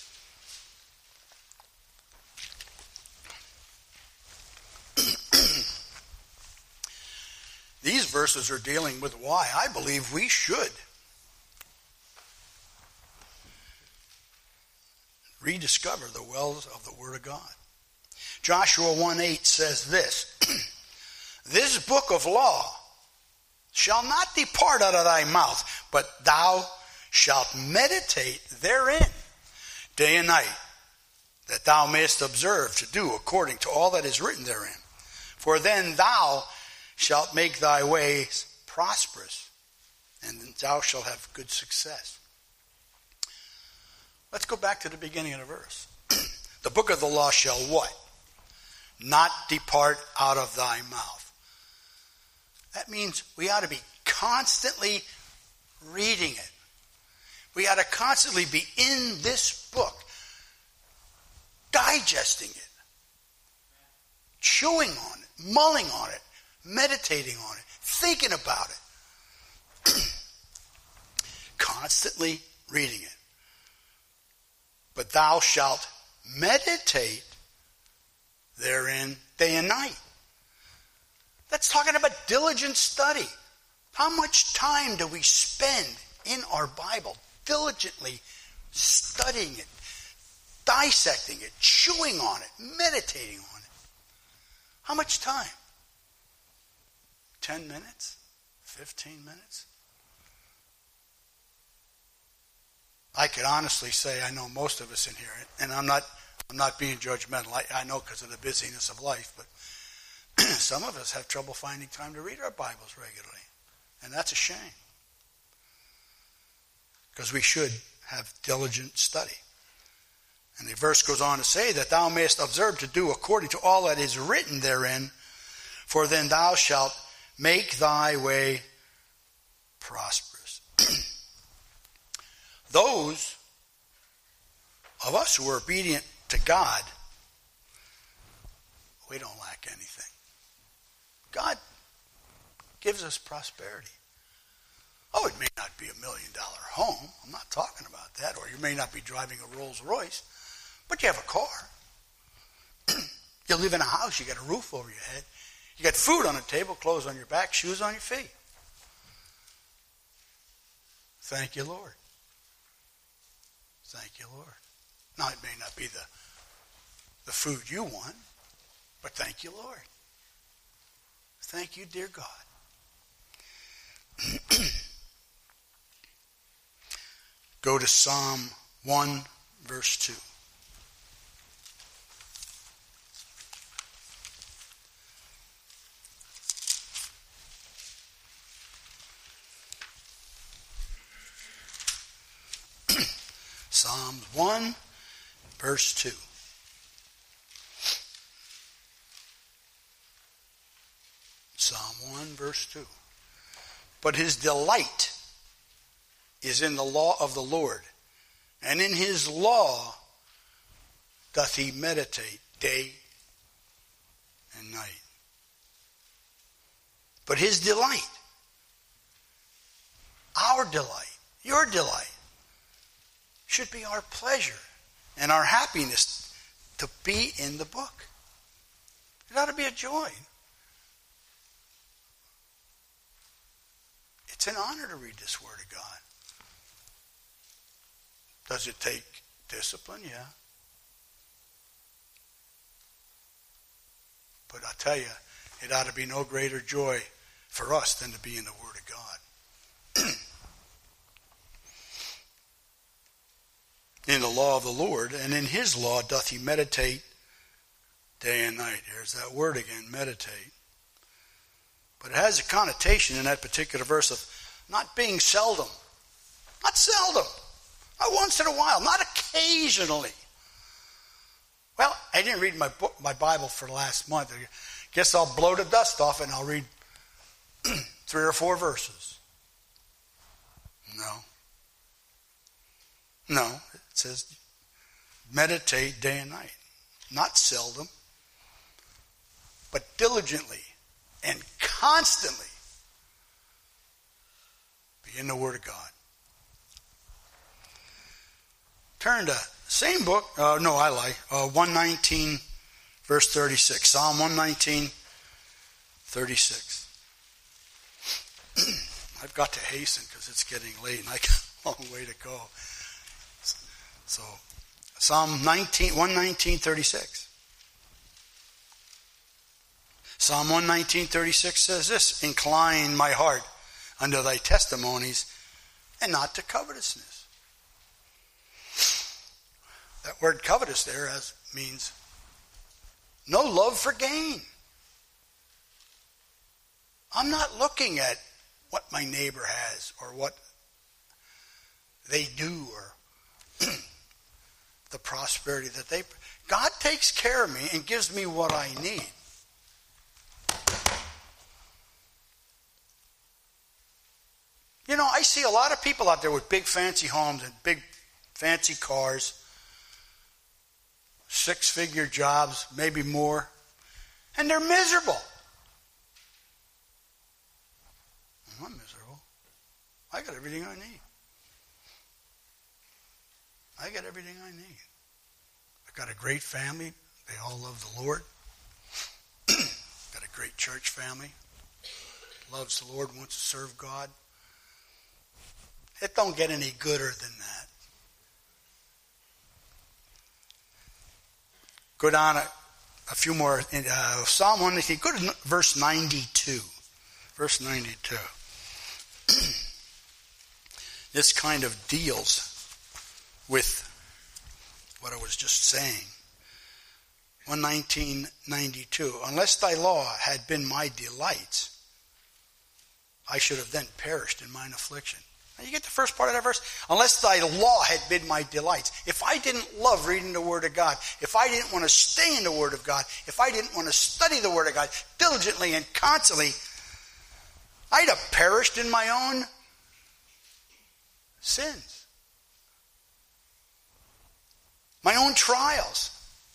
These verses are dealing with why I believe we should rediscover the wells of the Word of God. Joshua 1:8 says this, this book of law shall not depart out of thy mouth, but thou shalt meditate therein day and night, that thou mayest observe to do according to all that is written therein. For then thou shalt make thy ways prosperous, and thou shalt have good success. Let's go back to the beginning of the verse. The book of the law shall what? Not depart out of thy mouth. That means we ought to be constantly reading it. We ought to constantly be in this book, digesting it, chewing on it, mulling on it, meditating on it, thinking about it. Constantly reading it. But thou shalt meditate therein day and night. That's talking about diligent study. How much time do we spend in our Bible diligently studying it, dissecting it, chewing on it, meditating on it. How much time? 10 minutes? 15 minutes? I could honestly say I know most of us in here, and I'm not being judgmental. I know because of the busyness of life, but some of us have trouble finding time to read our Bibles regularly, and that's a shame, because we should have diligent study. And the verse goes on to say that thou mayest observe to do according to all that is written therein, for then thou shalt make thy way prosperous. Those of us who are obedient to God, we don't lack anything. God gives us prosperity. Oh, it may not be $1 million home. I'm not talking about that. Or you may not be driving a Rolls Royce, but you have a car. You live in a house. You got a roof over your head. You got food on the table, clothes on your back, shoes on your feet. Thank you, Lord. Thank you, Lord. Now, it may not be the food you want, but thank you, Lord. Thank you, dear God. Go to Psalm 1, verse 2. Psalm 1, verse 2. Psalm 1, verse 2. But his delight is in the law of the Lord, and in his law doth he meditate day and night. But his delight, our delight, your delight, should be our pleasure and our happiness to be in the book. It ought to be a joy. It's an honor to read this Word of God. Does it take discipline? Yeah. But I tell you, it ought to be no greater joy for us than to be in the Word of God. In the law of the Lord, and in his law doth he meditate day and night. Here's that word again, meditate. But it has a connotation in that particular verse of not being seldom. Not seldom. Not once in a while. Not occasionally. Well, I didn't read my Bible for the last month. I guess I'll blow the dust off and I'll read 3 or 4 verses. No. It says meditate day and night. Not seldom, but diligently and constantly be in the Word of God. Turn to same book. 119 verse 36. Psalm 119, 36. I've got to hasten because it's getting late and I got a long way to go. So, Psalm 119, 36. Psalm 119, 36 says this, incline my heart unto thy testimonies and not to covetousness. That word covetous there means no love for gain. I'm not looking at what my neighbor has or what they do or the prosperity that they... God takes care of me and gives me what I need. You know, I see a lot of people out there with big fancy homes and big fancy cars, 6-figure jobs, maybe more, and they're miserable. I'm not miserable. I got everything I need. I got everything I need. I've got a great family. They all love the Lord. Got a great church family. Loves the Lord, wants to serve God. It don't get any gooder than that. Go down a few more. In Psalm 119, go to verse 92. Verse 92. This kind of deals with what I was just saying. 119:92. Unless thy law had been my delights, I should have then perished in mine affliction. Now you get the first part of that verse. Unless thy law had been my delights. If I didn't love reading the Word of God, if I didn't want to stay in the Word of God, if I didn't want to study the Word of God diligently and constantly, I'd have perished in my own sins. My own trials.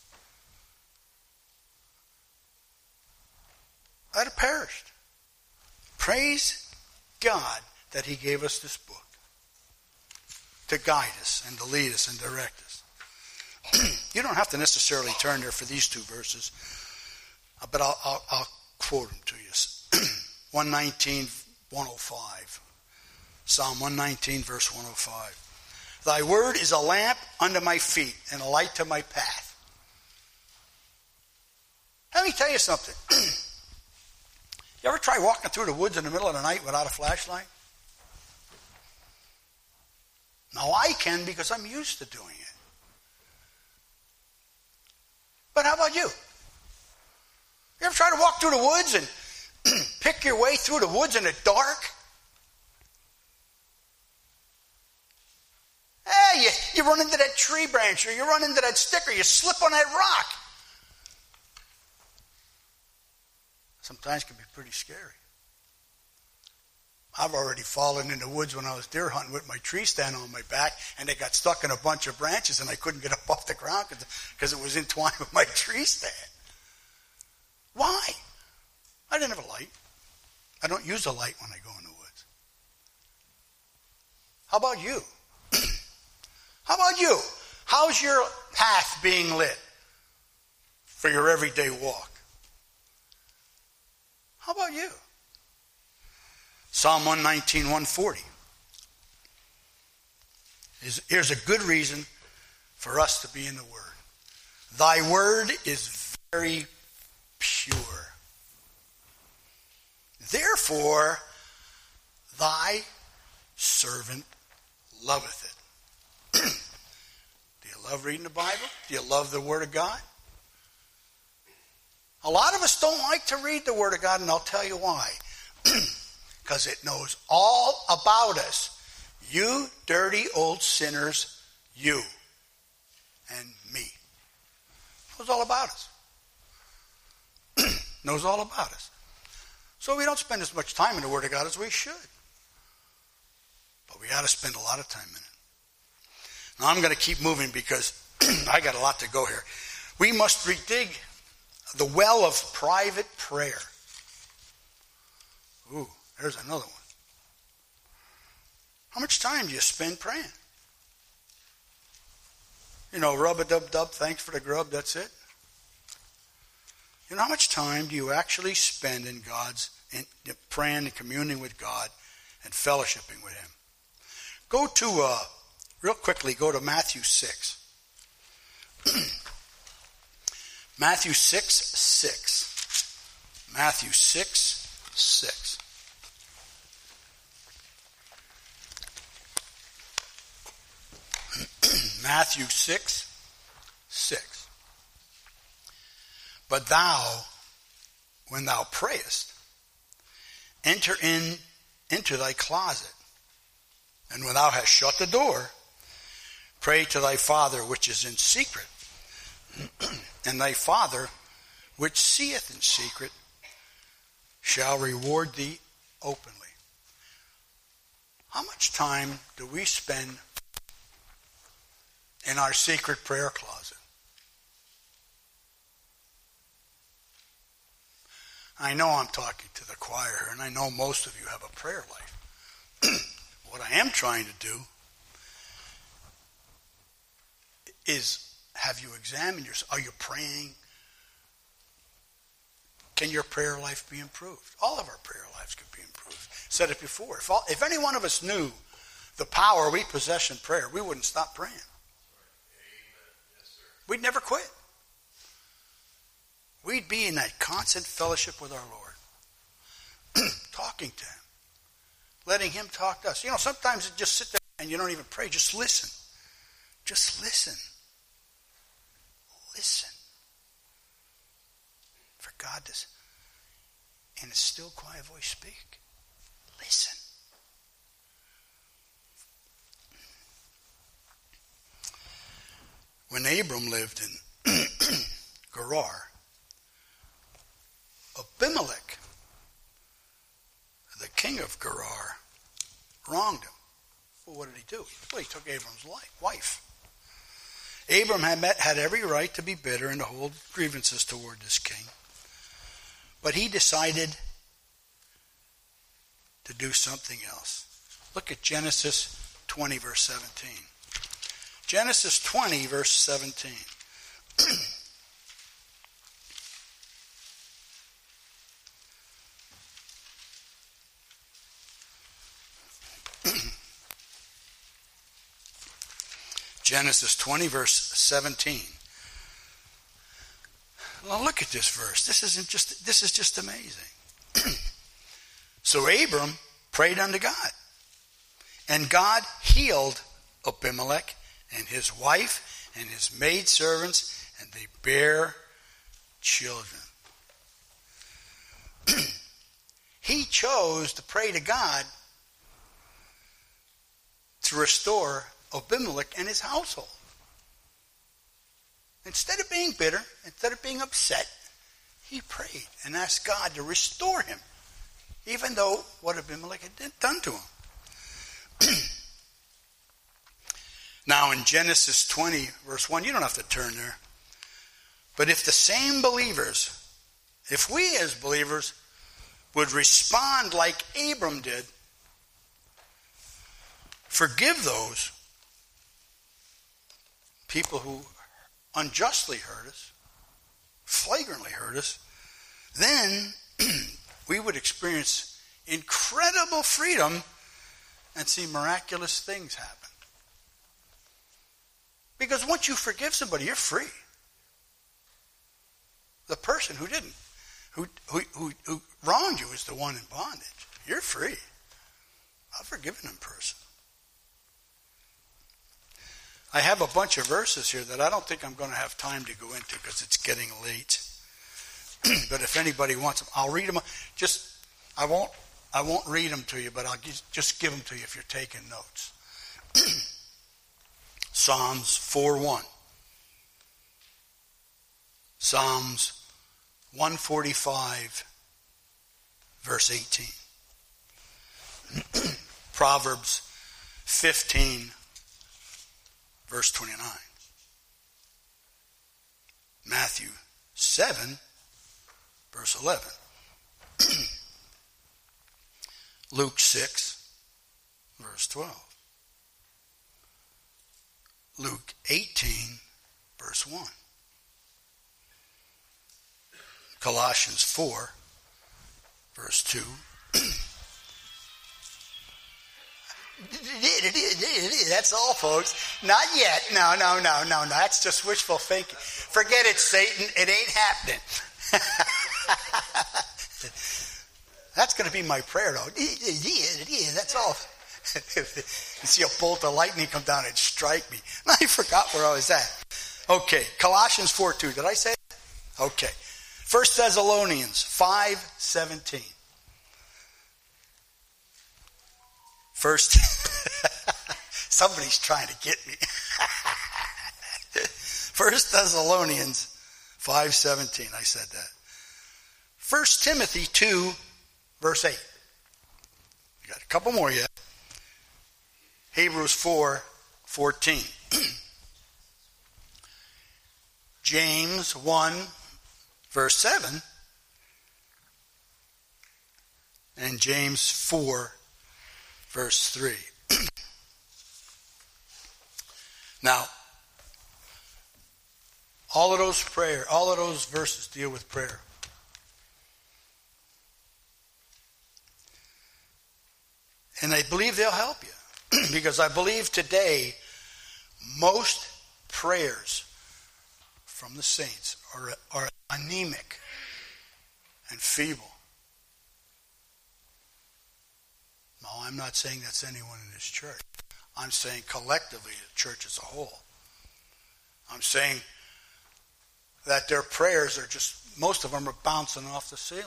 I'd have perished. Praise God that He gave us this book to guide us and to lead us and direct us. You don't have to necessarily turn there for these two verses, but I'll quote them to you. 119:105. Psalm 119, verse 105. Thy word is a lamp unto my feet and a light to my path. Let me tell you something. You ever try walking through the woods in the middle of the night without a flashlight? Now I can because I'm used to doing it. But how about you? You ever try to walk through the woods and pick your way through the woods in the dark? Hey, you run into that tree branch, or you run into that stick, or you slip on that rock. Sometimes it can be pretty scary. I've already fallen in the woods when I was deer hunting with my tree stand on my back, and they got stuck in a bunch of branches, and I couldn't get up off the ground because it was entwined with my tree stand. Why? I didn't have a light. I don't use a light when I go in the woods. How about you? How about you? How's your path being lit for your everyday walk? How about you? Psalm 119:140. Here's a good reason for us to be in the Word. Thy word is very pure. Therefore, thy servant loveth it. Do you love reading the Bible? Do you love the Word of God? A lot of us don't like to read the Word of God, and I'll tell you why. Because it knows all about us. You dirty old sinners, you and me. It knows all about us. Knows all about us. So we don't spend as much time in the Word of God as we should. But we ought to spend a lot of time in it. Now I'm going to keep moving because I got a lot to go here. We must redig the well of private prayer. Ooh, there's another one. How much time do you spend praying? You know, rub-a-dub-dub, thanks for the grub, that's it. You know, how much time do you actually spend in praying and communing with God and fellowshipping with Him? Go to, real quickly, go to Matthew 6. Matthew 6:6. Matthew 6:6. Matthew 6:6. But thou, when thou prayest, enter into thy closet, and when thou hast shut the door, pray to thy Father which is in secret, and thy Father which seeth in secret shall reward thee openly. How much time do we spend in our secret prayer closet? I know I'm talking to the choir here, and I know most of you have a prayer life. What I am trying to do is have you examine yourself. Are you praying? Can your prayer life be improved? All of our prayer lives could be improved. I said it before. If any one of us knew the power we possess in prayer, we wouldn't stop praying. We'd never quit. we'd be in that constant fellowship with our Lord. Talking to him. Letting him talk to us. You know, sometimes you just sit there and you don't even pray. Just listen. Just listen. Listen. For God to, in a still, quiet voice, speak. Listen. When Abram lived in Gerar, Abimelech, the king of Gerar, wronged him. Well, what did he do? Well, he took Abram's wife. Abram had every right to be bitter and to hold grievances toward this king. But he decided to do something else. Look at Genesis 20, verse 17. Genesis 20, verse 17. Genesis 20, verse 17. Well, look at this verse. This is just amazing. So Abram prayed unto God, and God healed Abimelech and his wife and his maidservants, and they bare children. He chose to pray to God to restore Abimelech and his household. Instead of being bitter, instead of being upset, he prayed and asked God to restore him, even though what Abimelech had done to him. Now in Genesis 20, verse 1, you don't have to turn there. But if the same believers, if we as believers would respond like Abram did, forgive those people who unjustly hurt us, flagrantly hurt us, then we would experience incredible freedom and see miraculous things happen. Because once you forgive somebody, you're free. The person who didn't, who wronged you is the one in bondage. You're free. I've forgiven him person. I have a bunch of verses here that I don't think I'm going to have time to go into because it's getting late. But if anybody wants them, I'll read them. I won't read them to you, but I'll just give them to you if you're taking notes. Psalms 4:1. Psalms 145, verse 18. Proverbs 15, verse 29. Matthew 7, verse 11. Luke 6, verse 12. Luke 18, verse 1. Colossians 4, verse 2. That's all, folks. Not yet. No. That's just wishful thinking. Forget it, Satan. It ain't happening. That's going to be my prayer, though. That's all. You see a bolt of lightning come down and strike me. I forgot where I was at. Okay, Colossians 4:2. Did I say that? Okay. 1 Thessalonians 5:17. First, somebody's trying to get me. 1 Thessalonians 5:17. I said that. 1 Timothy 2, verse 8. We got a couple more yet. Hebrews 4:14. James 1, verse 7. And James 4, verse 3. Now, all of those verses deal with prayer. And I believe they'll help you. Because I believe today most prayers from the saints are anemic and feeble. No, I'm not saying that's anyone in this church. I'm saying collectively, the church as a whole. I'm saying that their prayers are just, most of them are bouncing off the ceiling.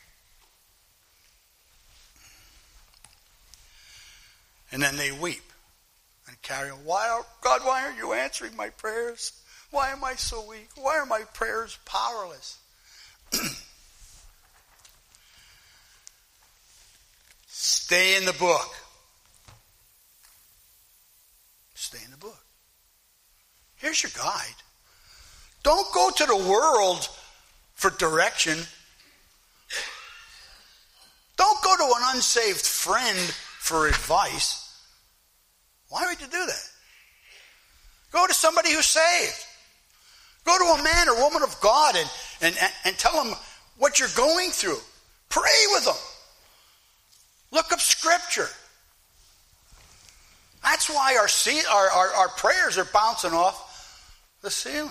And then they weep and carry on. God, why aren't you answering my prayers? Why am I so weak? Why are my prayers powerless? Stay in the book. Stay in the book. Here's your guide. Don't go to the world for direction. Don't go to an unsaved friend for advice. Why would you do that? Go to somebody who's saved. Go to a man or woman of God and tell them what you're going through. Pray with them. Look up Scripture. That's why our prayers are bouncing off the ceiling.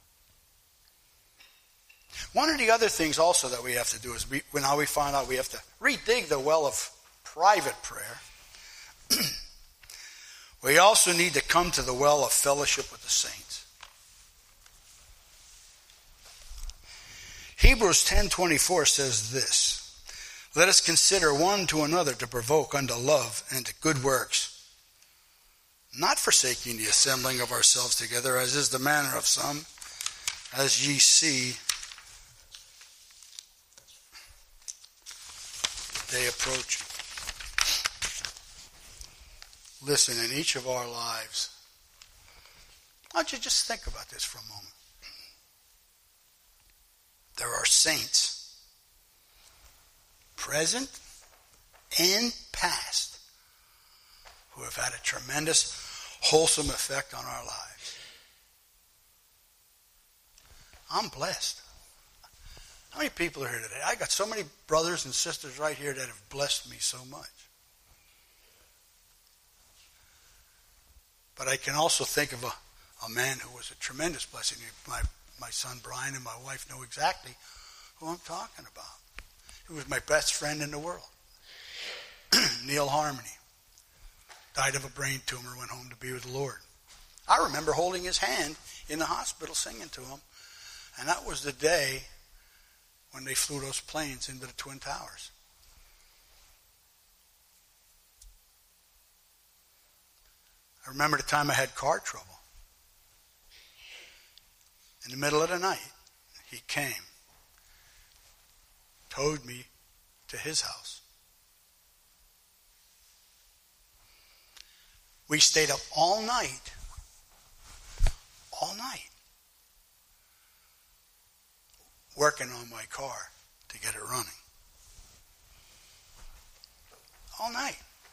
One of the other things also that we have to do is now we find out we have to redig the well of private prayer. We also need to come to the well of fellowship with the saints. Hebrews 10:24 says this: let us consider one to another to provoke unto love and to good works, not forsaking the assembling of ourselves together, as is the manner of some, as ye see the day approaching. Listen, in each of our lives, why don't you just think about this for a moment? There are saints, present and past, who have had a tremendous, wholesome effect on our lives. I'm blessed. How many people are here today? I got so many brothers and sisters right here that have blessed me so much. But I can also think of a man who was a tremendous blessing. My son Brian and my wife know exactly who I'm talking about. He was my best friend in the world. Neil Harmony. Died of a brain tumor, went home to be with the Lord. I remember holding his hand in the hospital singing to him. And that was the day when they flew those planes into the Twin Towers. I remember the time I had car trouble. In the middle of the night, he came, towed me to his house. We stayed up all night, working on my car to get it running. All night.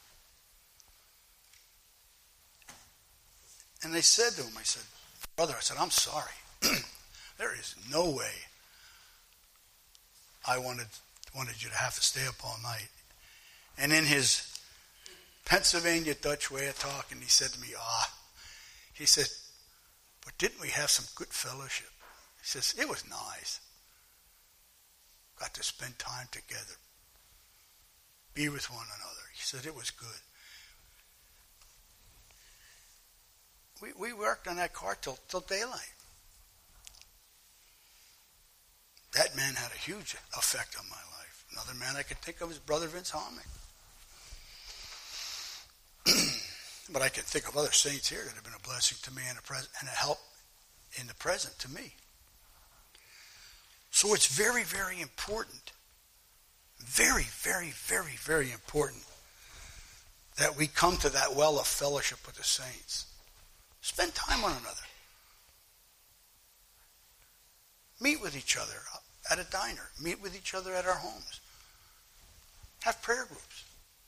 And they said to him, I said, brother, I'm sorry. There is no way I wanted you to have to stay up all night. And in his Pennsylvania Dutch way of talking, he said to me, he said, but didn't we have some good fellowship? He says, it was nice. Got to spend time together. Be with one another. He said, it was good. We worked on that car till daylight. That man had a huge effect on my life. Another man I could think of is Brother Vince Homick. But I can think of other saints here that have been a blessing to me and a help in the present to me. So it's very, very important, very, very, very, very important that we come to that well of fellowship with the saints. Spend time with one another. Meet with each other at a diner. Meet with each other at our homes. Have prayer groups.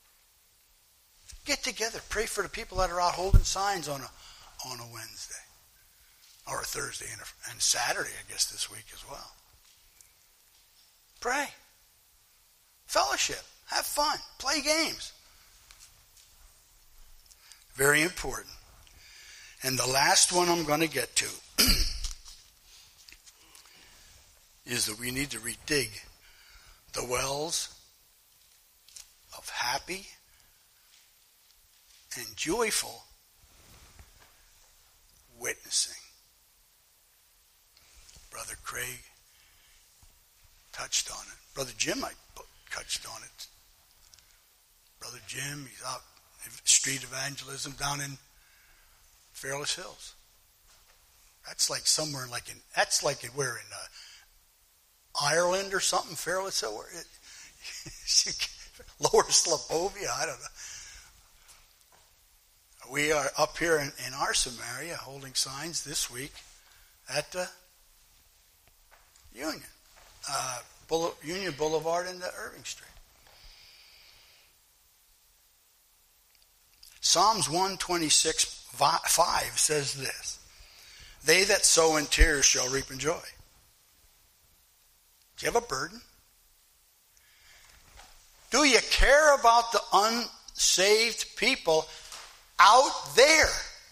Get together. Pray for the people that are out holding signs on a Wednesday. Or a Thursday and Saturday, I guess, this week as well. Pray. Fellowship. Have fun. Play games. Very important. And the last one I'm going to get to is that we need to redig the wells of happy and joyful witnessing. Brother Craig touched on it. Brother Jim, touched on it. Brother Jim, he's out in street evangelism down in Fairless Hills. That's like somewhere that's like where in Ireland or something, Fairless Hill, Lower Slobovia, I don't know. We are up here in our Samaria holding signs this week at the Union Boulevard and the Irving Street. Psalms 126:5 says this: "They that sow in tears shall reap in joy." Do you have a burden? Do you care about the unsaved people out there?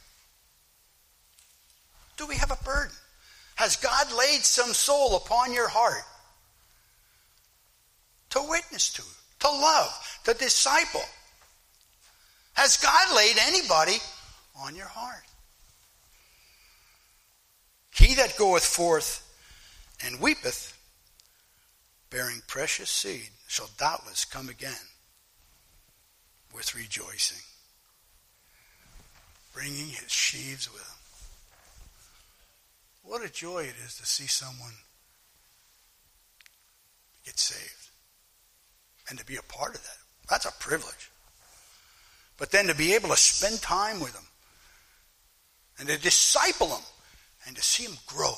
Do we have a burden? Has God laid some soul upon your heart to witness to, to love, to disciple? Has God laid anybody on your heart? He that goeth forth and weepeth, bearing precious seed, shall doubtless come again with rejoicing, bringing his sheaves with him. What a joy it is to see someone get saved and to be a part of that. That's a privilege. But then to be able to spend time with them and to disciple them and to see them grow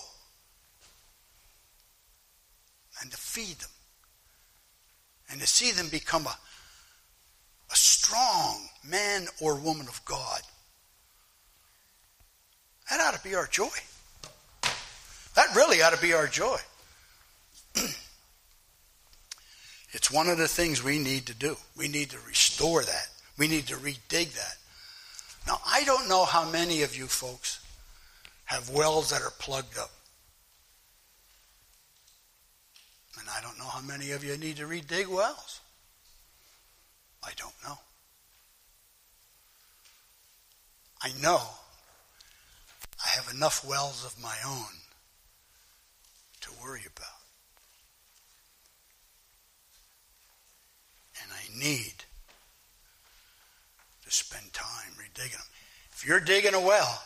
and to feed them and to see them become a strong man or woman of God. That ought to be our joy. That really ought to be our joy. It's one of the things we need to do. We need to restore that. We need to redig that. Now, I don't know how many of you folks have wells that are plugged up. And I don't know how many of you need to redig wells. I don't know. I know I have enough wells of my own to worry about. And I need to spend time redigging them. If you're digging a well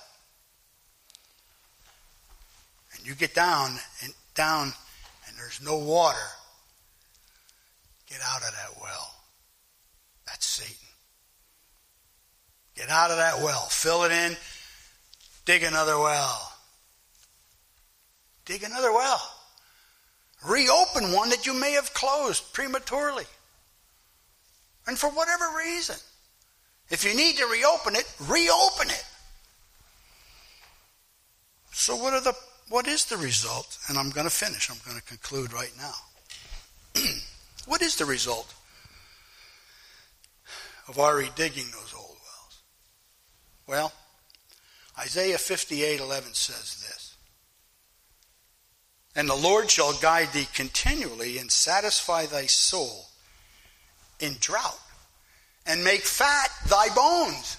and you get down and there's no water, get out of that well. That's Satan. Get out of that well. Fill it in. Dig another well. Dig another well. Reopen one that you may have closed prematurely. And for whatever reason. If you need to reopen it, reopen it. So what is the result? And I'm going to finish. I'm going to conclude right now. What is the result of our redigging those old wells? Well, Isaiah 58:11 says this: "And the Lord shall guide thee continually and satisfy thy soul in drought and make fat thy bones.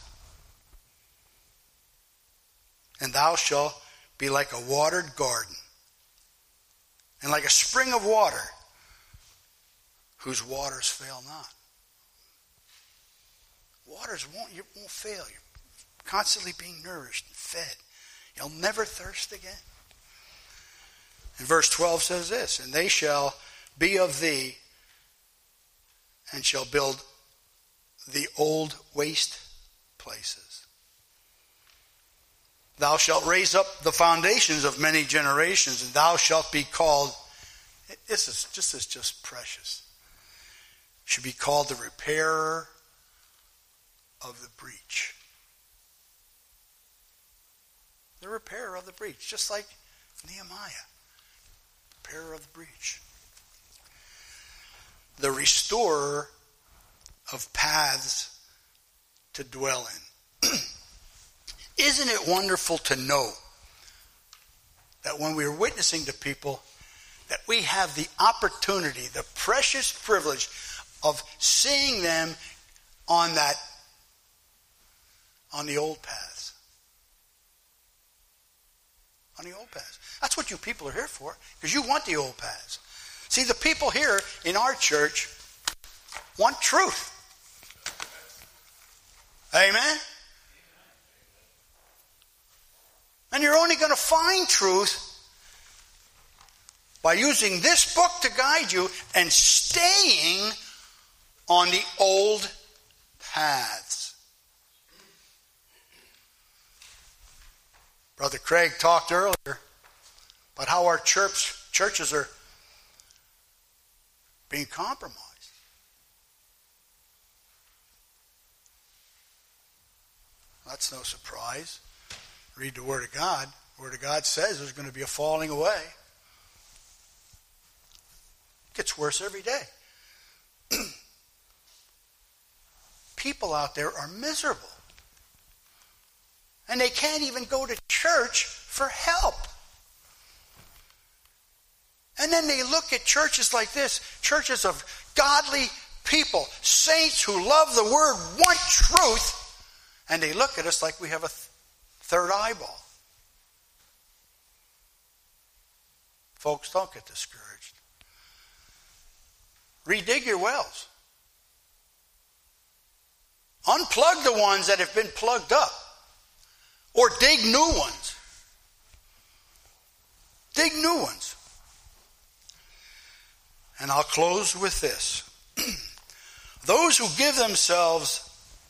And thou shalt be like a watered garden and like a spring of water whose waters fail not." Waters won't fail. You're constantly being nourished and fed. You'll never thirst again. And verse 12 says this: "And they shall be of thee and shall build the old waste places. Thou shalt raise up the foundations of many generations, and thou shalt be called," this is just precious, "should be called the repairer of the breach." The repairer of the breach, just like Nehemiah, repairer of the breach. The restorer of paths to dwell in. Isn't it wonderful to know that when we're witnessing to people, that we have the opportunity, the precious privilege of seeing them on the old paths. On the old paths. That's what you people are here for, because you want the old paths. See, the people here in our church want truth. Amen? And you're only going to find truth by using this book to guide you and staying on the old paths. Brother Craig talked earlier about how our churches are being compromised. That's no surprise. Read the Word of God. The Word of God says there's going to be a falling away. It gets worse every day. People out there are miserable. And they can't even go to church for help. And then they look at churches like this, churches of godly people, saints who love the Word, want truth, and they look at us like we have a third eyeball. Folks, don't get discouraged. Redig your wells. Unplug the ones that have been plugged up. Or dig new ones. Dig new ones. And I'll close with this. Those who give themselves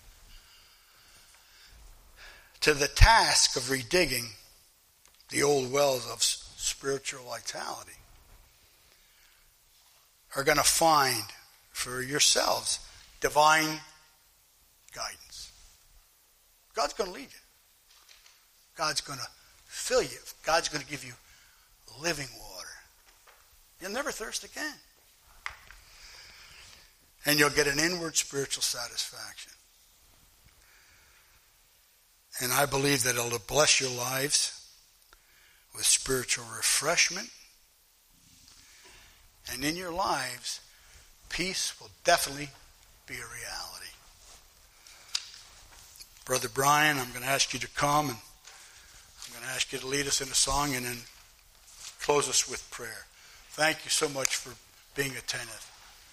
to the task of redigging the old wells of spiritual vitality are going to find for yourselves divine guidance. God's going to lead you. God's going to fill you. God's going to give you living water. You'll never thirst again. And you'll get an inward spiritual satisfaction. And I believe that it'll bless your lives with spiritual refreshment. And in your lives, peace will definitely be a reality. Brother Brian, I'm going to ask you to come, and I'm going to ask you to lead us in a song and then close us with prayer. Thank you so much for being attentive.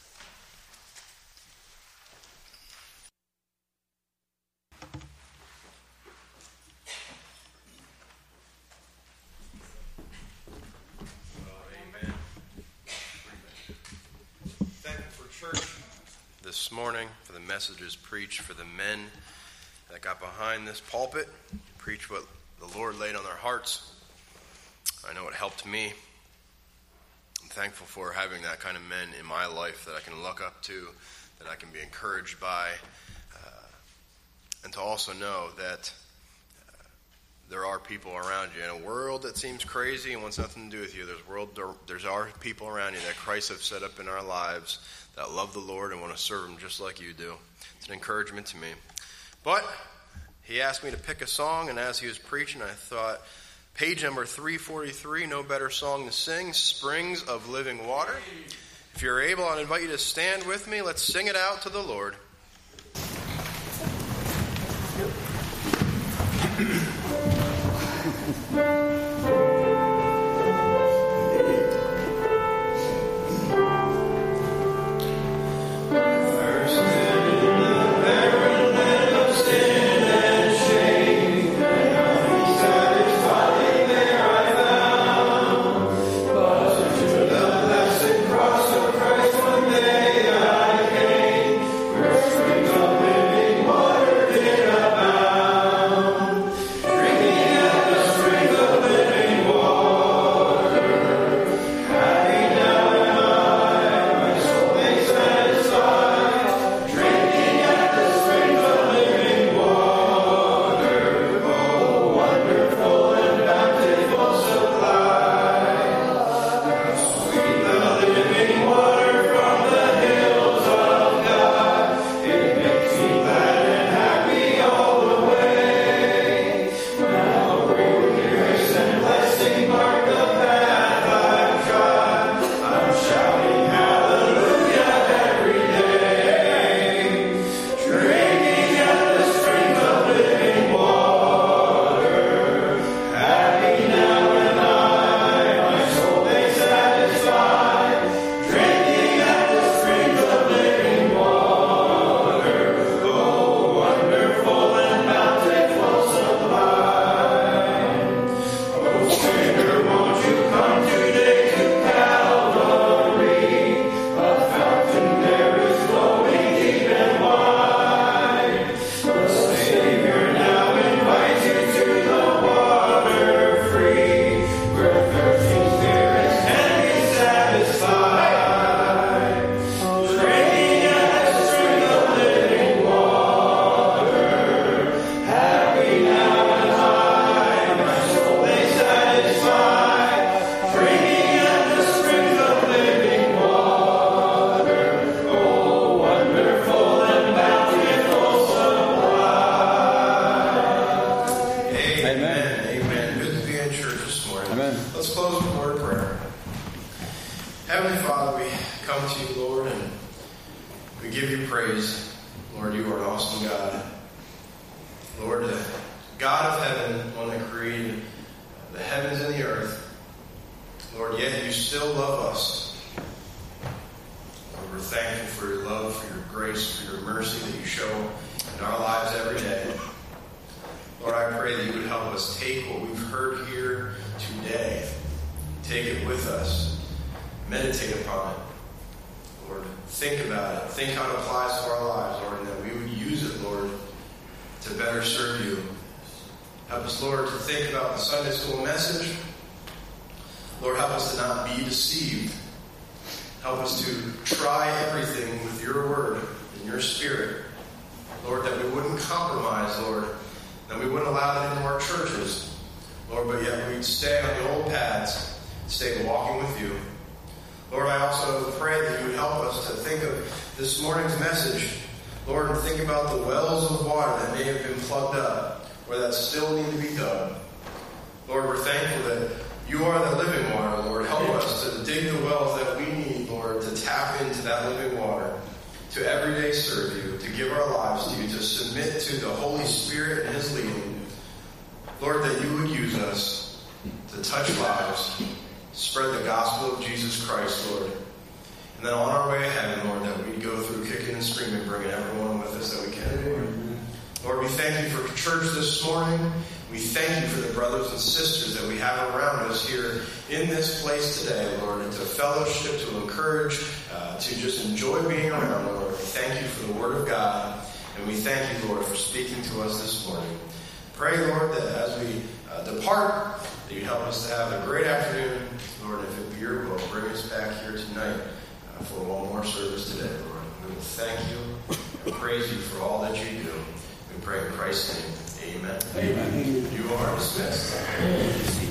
This morning, for the messages preached, for the men that got behind this pulpit, preach what the Lord laid on their hearts. I know it helped me. I'm thankful for having that kind of men in my life that I can look up to, that I can be encouraged by, and to also know that there are people around you in a world that seems crazy and wants nothing to do with you. There's our people around you that Christ has set up in our lives that love the Lord and want to serve Him just like you do. It's an encouragement to me. But he asked me to pick a song, and as he was preaching, I thought, page number 343, no better song to sing, Springs of Living Water. If you're able, I'll invite you to stand with me. Let's sing it out to the Lord. Living God of heaven, one that created the heavens and the earth, Lord, yet you still love us. Lord, we're thankful for your love, for your grace, for your mercy that you show in our lives every day. Lord, I pray that you would help us take what we've heard here today, take it with us, meditate upon it. Lord, think about it. Think how it applies to our lives, Lord, and that we would use it, Lord, to better serve you. Help us, Lord, to think about the Sunday school message. Lord, help us to not be deceived. Help us to try everything with your word and your spirit. Lord, that we wouldn't compromise, Lord, that we wouldn't allow that into our churches. Lord, but yet we'd stay on the old paths, stay walking with you. Lord, I also pray that you would help us to think of this morning's message, Lord, and think about the wells of water that may have been plugged up or that still need to be dug. Lord, we're thankful that you are the living water, Lord. Help us to dig the wells that we need, Lord, to tap into that living water, to everyday serve you, to give our lives to you, to submit to the Holy Spirit and his leading. Lord, that you would use us to touch lives, spread the gospel of Jesus Christ, Lord. And then on our way to heaven, Lord, that we'd go through kicking and screaming, bringing everyone with us that we can, Lord. Lord, we thank you for church this morning. We thank you for the brothers and sisters that we have around us here in this place today, Lord, and to fellowship, to encourage, to just enjoy being around, Lord. We thank you for the word of God, and we thank you, Lord, for speaking to us this morning. Pray, Lord, that as we depart, that you help us to have a great afternoon. Lord, if it be your will, bring us back here tonight for one more service today, Lord. We will thank you and praise you for all that you do. We pray in Christ's name. Amen. Amen. You are dismissed.